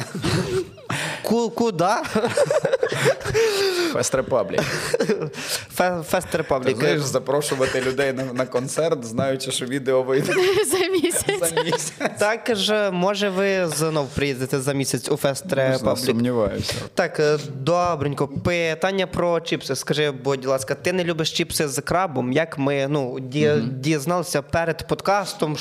Куда? Фест Репаблік. Фест Репаблік. Ти знаєш, запрошувати людей на концерт, знаючи, що відео вийде За місяць. Також, може, ви знов приїдете за місяць у Фест Репаблік. Сумніваюся. Так, добренько. Питання про чіпси. Скажи, будь ласка, ти не любиш чіпси з крабом? Як ми дізналися перед подкастом,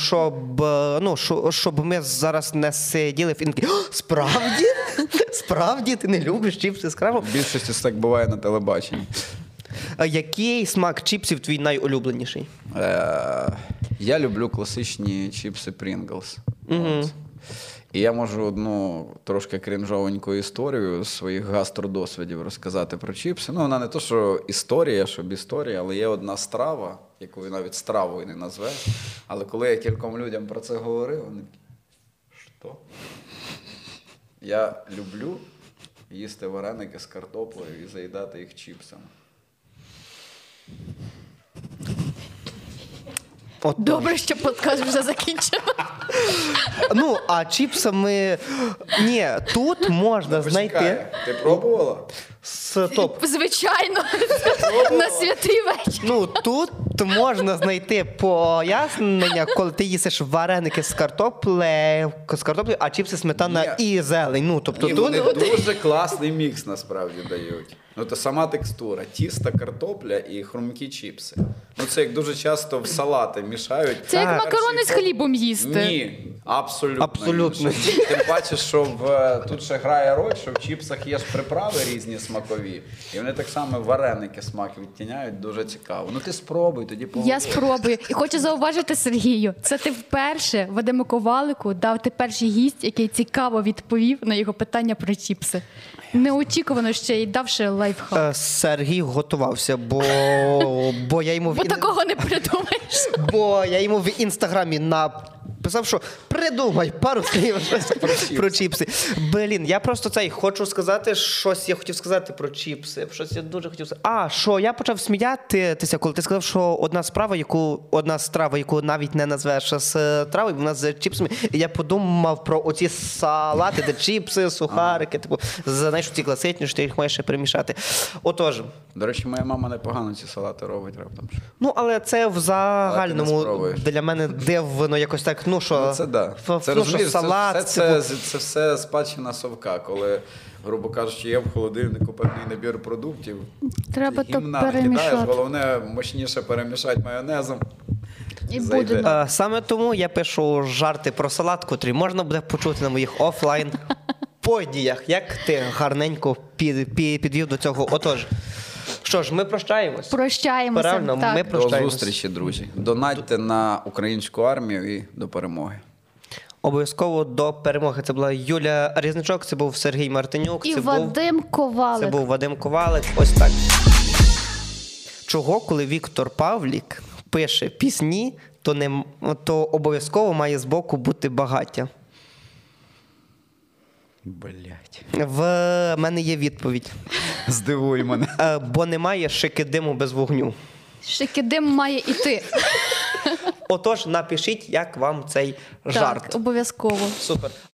щоб ми зараз не сиділи в інкі. Справді? Справді ти не любиш чіпси з крабом? В більшості так буває на телебаченні. Який смак чіпсів твій найулюбленіший? Я люблю класичні чіпси Pringles. І я можу одну трошки крінжовеньку історію з своїх гастродосвідів розказати про чіпси. Ну, вона не то, що історія, щоб історія, але є одна страва, яку навіть стравою не назвеш. Але коли я кільком людям про це говорив, вони такі, що? Я люблю їсти вареники з картоплею і заїдати їх чіпсами. От, Добре, що подкаст вже закінчено. ну, а чіпсами... Ні, тут можна знайти... Почекай, ти пробувала? Стоп. Звичайно, на святий вечір. Ну, тут можна знайти пояснення, коли ти їсиш вареники з картоплею, а чіпси, сметана Ні. і зелень. Ну, тобто І тут... вони дуже класний мікс насправді дають. Ну, то сама текстура, тісто, картопля і хрумкі чіпси. Ну, це як дуже часто в салати мішають. Це як Так. макарони з хлібом їсти. Ні, абсолютно. Абсолютно. інше. Тим паче, що тут ще грає роль, що в чіпсах є ж приправи різні смакові, і вони так само вареники смак відтіняють, дуже цікаво. Ну ти спробуй, тоді Я поговоримо. спробую. І хочу зауважити, Сергію, це ти вперше Вадиму Ковалику дав ти перший гість, який цікаво відповів на його питання про чіпси. Неочікувано ще й давши лайфхак. Сергій готувався, бо я йому Бо такого не придумаєш. Бо я йому в інстаграмі написав, що придумай пару слів про чіпси. Блін, я просто хочу сказати, щось я хотів сказати про чіпси. Щось я дуже хотів сказати. Що я почав сміятися, коли ти сказав, що одна страва, яку навіть не назвеш з травою, вона з чіпсами. І я подумав про оці салати, де чіпси, сухарики, знаєш, ці класичні, що ти їх маєш ще перемішати. Отож. До речі, моя мама непогано ці салати робить раптом. Ну, але це в не загальному спробуєш. для мене дивно якось так, Це да. Це, розумієш, це все спадщина совка, коли, грубо кажучи, є в холодильнику певний набір продуктів. Треба то гімна накидаєш, перемішати. головне мощніше перемішати майонезом. І зайде. буде. Саме тому я пишу жарти про салат, котрі можна буде почути на моїх офлайн подіях. Як ти гарненько підвів до цього. Отож, що ж, ми прощаємось. Прощаємося. Правильно, так. ми До прощаємось. зустрічі, друзі. Донатьте на українську армію і до перемоги. Обов'язково до перемоги. Це була Юля Різничок, це був Сергій Мартинюк, І це Вадим Ковалик. був Вадим Ковалик. Ось так. Чого, коли Віктор Павлік пише пісні, то обов'язково має збоку бути багаття? Блять. В мене є відповідь. Здивуй мене. Бо немає шикидиму без вогню. Шикидим має іти. Отож, напишіть, як вам цей жарт. Так, обов'язково. Супер.